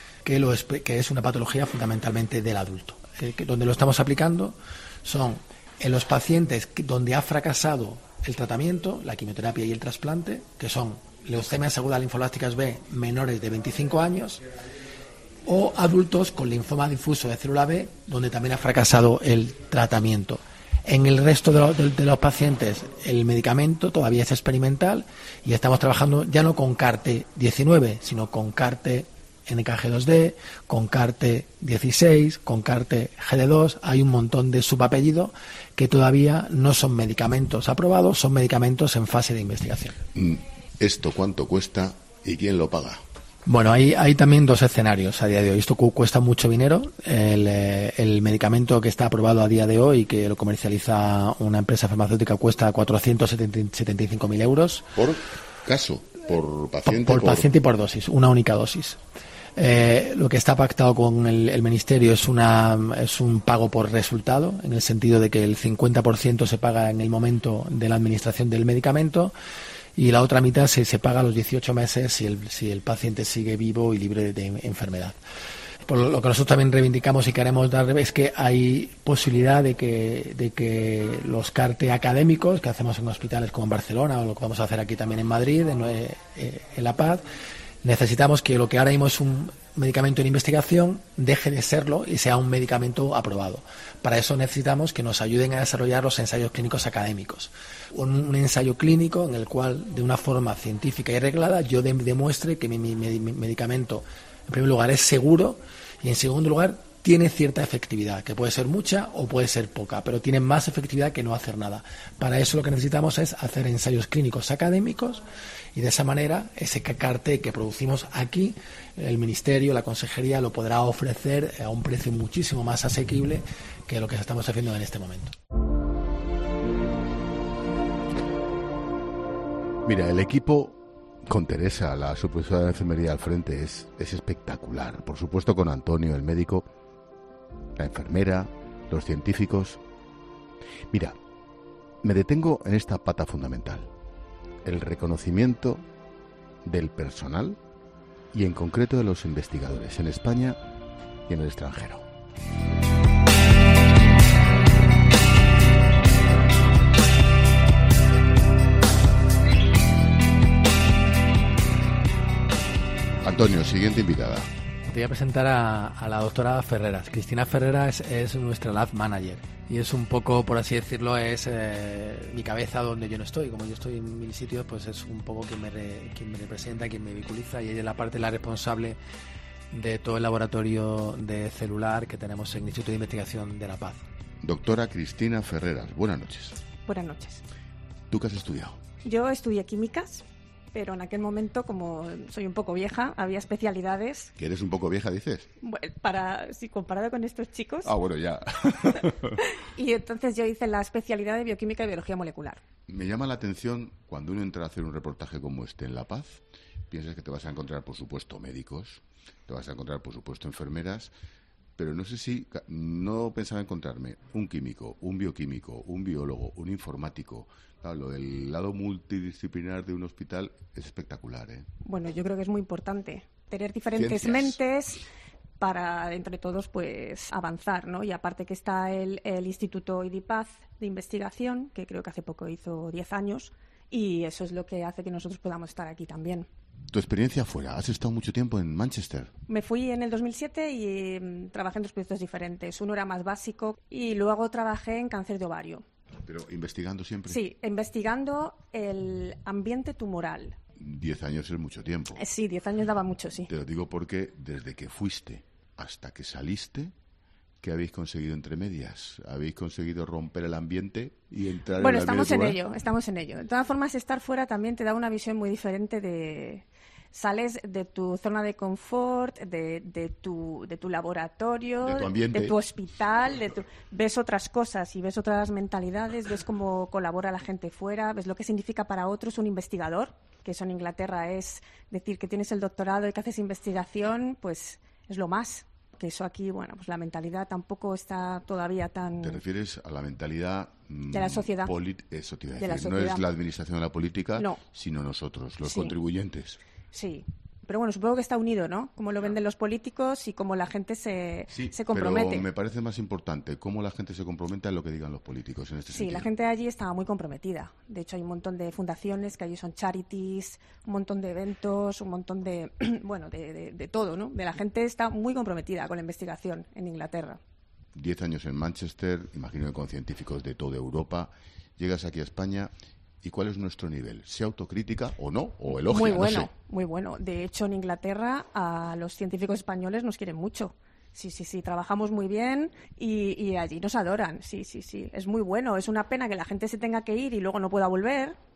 que es una patología fundamentalmente del adulto. Donde lo estamos aplicando son en los pacientes donde ha fracasado el tratamiento, la quimioterapia y el trasplante, que son leucemias agudas linfoblásticas B menores de 25 años, o adultos con linfoma difuso de célula B, donde también ha fracasado el tratamiento. En el resto de los pacientes, el medicamento todavía es experimental y estamos trabajando ya no con CAR-T19, sino con CAR-T NKG2D, con CAR-T16, con CAR-T-GD2. Hay un montón de subapellidos que todavía no son medicamentos aprobados, son medicamentos en fase de investigación. ¿Esto cuánto cuesta y quién lo paga? Bueno, hay también dos escenarios a día de hoy. Esto cuesta mucho dinero. El medicamento que está aprobado a día de hoy, que lo comercializa una empresa farmacéutica, cuesta 475.000 euros. ¿Por caso? ¿Por paciente? Por paciente y por dosis, una única dosis. Lo que está pactado con el Ministerio es un pago por resultado, en el sentido de que el 50% se paga en el momento de la administración del medicamento y la otra mitad se paga a los 18 meses si el paciente sigue vivo y libre de enfermedad. Por lo que nosotros también reivindicamos y queremos dar es que hay posibilidad de que los CAR-T académicos que hacemos en hospitales como en Barcelona o lo que vamos a hacer aquí también en Madrid, en La Paz, necesitamos que lo que ahora mismo es un medicamento en investigación deje de serlo y sea un medicamento aprobado. Para eso necesitamos que nos ayuden a desarrollar los ensayos clínicos académicos. Un ensayo clínico en el cual, de una forma científica y reglada, yo demuestre que mi medicamento, en primer lugar, es seguro y, en segundo lugar, tiene cierta efectividad, que puede ser mucha o puede ser poca, pero tiene más efectividad que no hacer nada. Para eso lo que necesitamos es hacer ensayos clínicos académicos y de esa manera ese CAR-T que producimos aquí, el Ministerio, la Consejería lo podrá ofrecer a un precio muchísimo más asequible que lo que estamos haciendo en este momento. Mira, el equipo con Teresa, la supervisora de enfermería al frente, es espectacular. Por supuesto con Antonio, el médico, la enfermera, los científicos. Mira, me detengo en esta pata fundamental: el reconocimiento del personal y en concreto de los investigadores en España y en el extranjero. Antonio, siguiente invitada. Te voy a presentar a la doctora Ferreras. Cristina Ferreras es nuestra lab manager y es un poco, por así decirlo, es mi cabeza donde yo no estoy. Como yo estoy en mil sitios, pues es un poco quien me representa, quien me vehiculiza, y ella es la responsable de todo el laboratorio de celular que tenemos en el Instituto de Investigación de La Paz. Doctora Cristina Ferreras, buenas noches. Buenas noches. ¿Tú qué has estudiado? Yo estudié químicas, pero en aquel momento, como soy un poco vieja, había especialidades. ¿Que eres un poco vieja, dices? Bueno, si comparado con estos chicos. Ah, bueno, ya. Y entonces yo hice la especialidad de bioquímica y biología molecular. Me llama la atención cuando uno entra a hacer un reportaje como este en La Paz, piensas que te vas a encontrar, por supuesto, médicos, te vas a encontrar, por supuesto, enfermeras, pero no sé si no pensaba encontrarme un químico, un bioquímico, un biólogo, un informático. Claro, lo del lado multidisciplinar de un hospital es espectacular, ¿eh? Bueno, yo creo que es muy importante tener diferentes mentes para, entre todos, pues avanzar, ¿no? Y aparte que está el Instituto IDIPAZ de investigación, que creo que hace poco hizo 10 años, y eso es lo que hace que nosotros podamos estar aquí también. ¿Tu experiencia fuera? ¿Has estado mucho tiempo en Manchester? Me fui en el 2007 y trabajé en dos proyectos diferentes. Uno era más básico y luego trabajé en cáncer de ovario. ¿Pero investigando siempre? Sí, investigando el ambiente tumoral. 10 años es mucho tiempo. Sí, 10 años daba mucho, sí. Te lo digo porque desde que fuiste hasta que saliste, ¿qué habéis conseguido entre medias? ¿Habéis conseguido romper el ambiente y entrar en el ambiente tumoral? Bueno, estamos en ello. De todas formas, estar fuera también te da una visión muy diferente de... Sales de tu zona de confort, de tu laboratorio, de tu ambiente, de tu hospital, ves otras cosas y ves otras mentalidades, ves cómo colabora la gente fuera, ves lo que significa para otros un investigador, que eso en Inglaterra es decir que tienes el doctorado y que haces investigación, pues es lo más. Que eso aquí, bueno, pues la mentalidad tampoco está todavía tan... ¿Te refieres a la mentalidad de la sociedad? Eso te iba a decir. No es la administración de la política, no, sino nosotros, los contribuyentes. Sí, pero bueno, supongo que está unido, ¿no? Como lo venden los políticos y cómo la gente se compromete. Pero me parece más importante cómo la gente se compromete a lo que digan los políticos en este sentido. Sí, la gente allí estaba muy comprometida. De hecho, hay un montón de fundaciones que allí son charities, un montón de eventos, un montón de, bueno, de todo, ¿no? De la gente está muy comprometida con la investigación en Inglaterra. 10 años en Manchester, imagino que con científicos de toda Europa. Llegas aquí a España... ¿Y cuál es nuestro nivel? ¿Se autocrítica o no? ¿O elogia? Muy bueno, no sé. Muy bueno. De hecho, en Inglaterra a los científicos españoles nos quieren mucho. Sí, trabajamos muy bien y allí nos adoran. Sí, es muy bueno. Es una pena que la gente se tenga que ir y luego no pueda volver,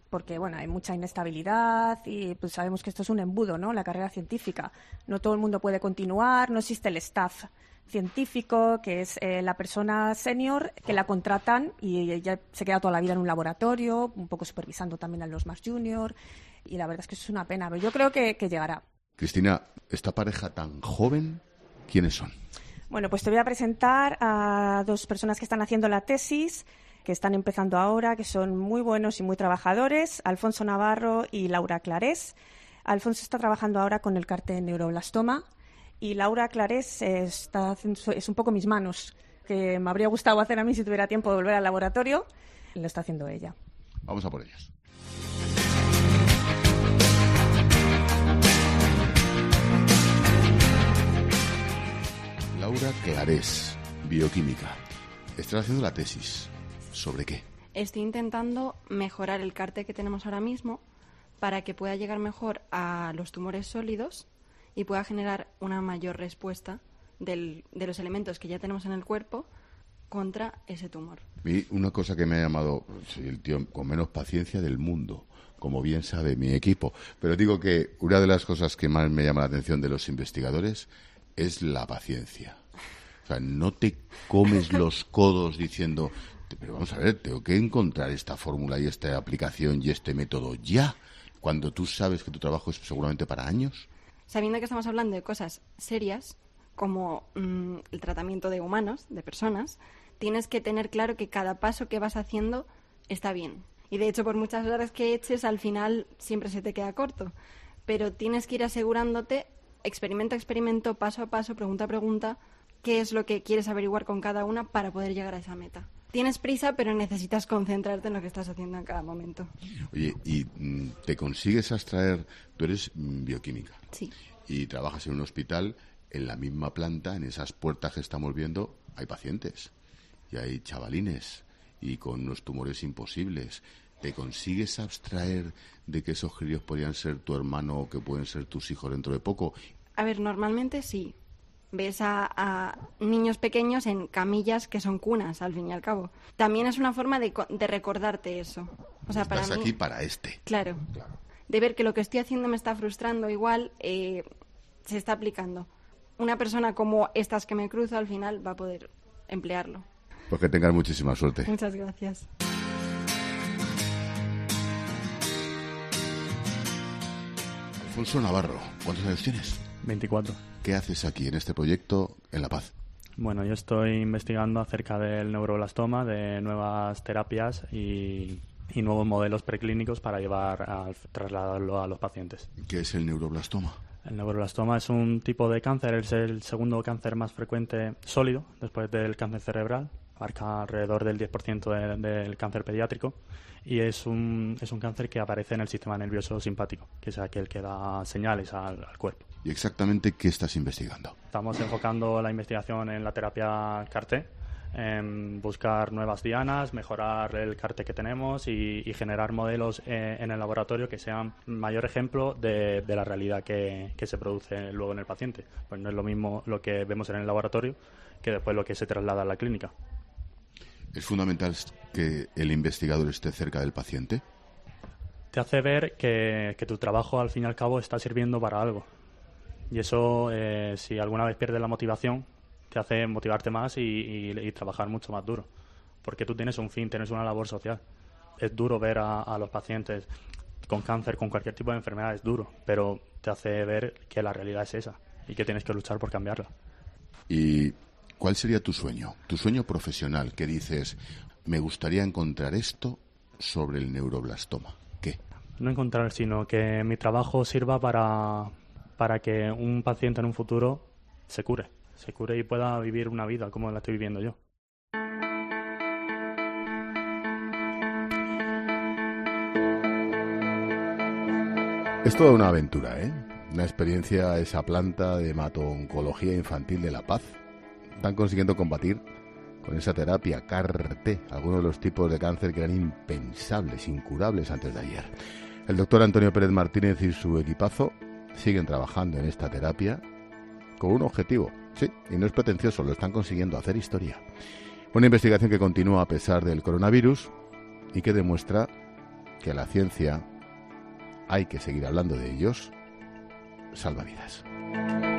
porque bueno, hay mucha inestabilidad y pues sabemos que esto es un embudo, ¿no? La carrera científica. No todo el mundo puede continuar, no existe el staff científico, que es la persona senior que la contratan y ya se queda toda la vida en un laboratorio, un poco supervisando también a los más junior, y la verdad es que eso es una pena, pero yo creo que llegará. Cristina, esta pareja tan joven, ¿quiénes son? Bueno, pues te voy a presentar a dos personas que están haciendo la tesis, que están empezando ahora, que son muy buenos y muy trabajadores, Alfonso Navarro y Laura Clarés. Alfonso está trabajando ahora con el CAR-T en neuroblastoma y Laura Clarés es un poco mis manos, que me habría gustado hacer a mí si tuviera tiempo de volver al laboratorio. Lo está haciendo ella. Vamos a por ellas. Laura Clarés, bioquímica. Estás haciendo la tesis. ¿Sobre qué? Estoy intentando mejorar el CAR-T que tenemos ahora mismo para que pueda llegar mejor a los tumores sólidos y pueda generar una mayor respuesta de los elementos que ya tenemos en el cuerpo contra ese tumor. Y una cosa que me ha llamado, soy el tío con menos paciencia del mundo, como bien sabe mi equipo, pero digo que una de las cosas que más me llama la atención de los investigadores es la paciencia. O sea, no te comes los codos diciendo, pero vamos a ver, tengo que encontrar esta fórmula y esta aplicación y este método ya, cuando tú sabes que tu trabajo es seguramente para años. Sabiendo que estamos hablando de cosas serias, como el tratamiento de humanos, de personas, tienes que tener claro que cada paso que vas haciendo está bien. Y de hecho, por muchas horas que eches, al final siempre se te queda corto. Pero tienes que ir asegurándote, experimento a experimento, paso a paso, pregunta a pregunta, qué es lo que quieres averiguar con cada una para poder llegar a esa meta. Tienes prisa, pero necesitas concentrarte en lo que estás haciendo en cada momento. Oye, ¿y te consigues abstraer? Tú eres bioquímica. Sí. Y trabajas en un hospital, en la misma planta, en esas puertas que estamos viendo, hay pacientes. Y hay chavalines, y con unos tumores imposibles. ¿Te consigues abstraer de que esos críos podrían ser tu hermano o que pueden ser tus hijos dentro de poco? A ver, normalmente sí. Ves a niños pequeños en camillas que son cunas, al fin y al cabo. También es una forma de recordarte eso. O sea, Estás para mí, aquí para este. Claro. De ver que lo que estoy haciendo me está frustrando, igual se está aplicando. Una persona como estas que me cruzo, al final va a poder emplearlo. Pues que tengas muchísima suerte. Muchas gracias. Alfonso Navarro, ¿cuántos años tienes? 24. ¿Qué haces aquí en este proyecto en La Paz? Bueno, yo estoy investigando acerca del neuroblastoma, de nuevas terapias y nuevos modelos preclínicos para trasladarlo a los pacientes. ¿Qué es el neuroblastoma? El neuroblastoma es un tipo de cáncer, es el segundo cáncer más frecuente sólido después del cáncer cerebral. Abarca alrededor del 10% del cáncer pediátrico y es un cáncer que aparece en el sistema nervioso simpático, que es aquel que da señales al cuerpo. ¿Y exactamente qué estás investigando? Estamos enfocando la investigación en la terapia CAR-T, en buscar nuevas dianas, mejorar el CAR-T que tenemos y generar modelos en el laboratorio que sean mayor ejemplo de la realidad que se produce luego en el paciente. Pues no es lo mismo lo que vemos en el laboratorio que después lo que se traslada a la clínica. ¿Es fundamental que el investigador esté cerca del paciente? Te hace ver que tu trabajo al fin y al cabo está sirviendo para algo. Y eso, si alguna vez pierdes la motivación, te hace motivarte más y trabajar mucho más duro. Porque tú tienes un fin, tienes una labor social. Es duro ver a los pacientes con cáncer, con cualquier tipo de enfermedad, es duro. Pero te hace ver que la realidad es esa y que tienes que luchar por cambiarla. ¿Y cuál sería tu sueño profesional? Que dices, me gustaría encontrar esto sobre el neuroblastoma. ¿Qué? No encontrar, sino que mi trabajo sirva para que un paciente en un futuro se cure y pueda vivir una vida como la estoy viviendo yo. Es toda una aventura, ¿eh? Una experiencia, esa planta de hemato-oncología infantil de La Paz. Están consiguiendo combatir con esa terapia CAR-T algunos de los tipos de cáncer que eran impensables, incurables antes de ayer. El doctor Antonio Pérez Martínez y su equipazo siguen trabajando en esta terapia con un objetivo, sí, y no es pretencioso, lo están consiguiendo, hacer historia. Una investigación que continúa a pesar del coronavirus y que demuestra que la ciencia, hay que seguir hablando de ellos, salva vidas.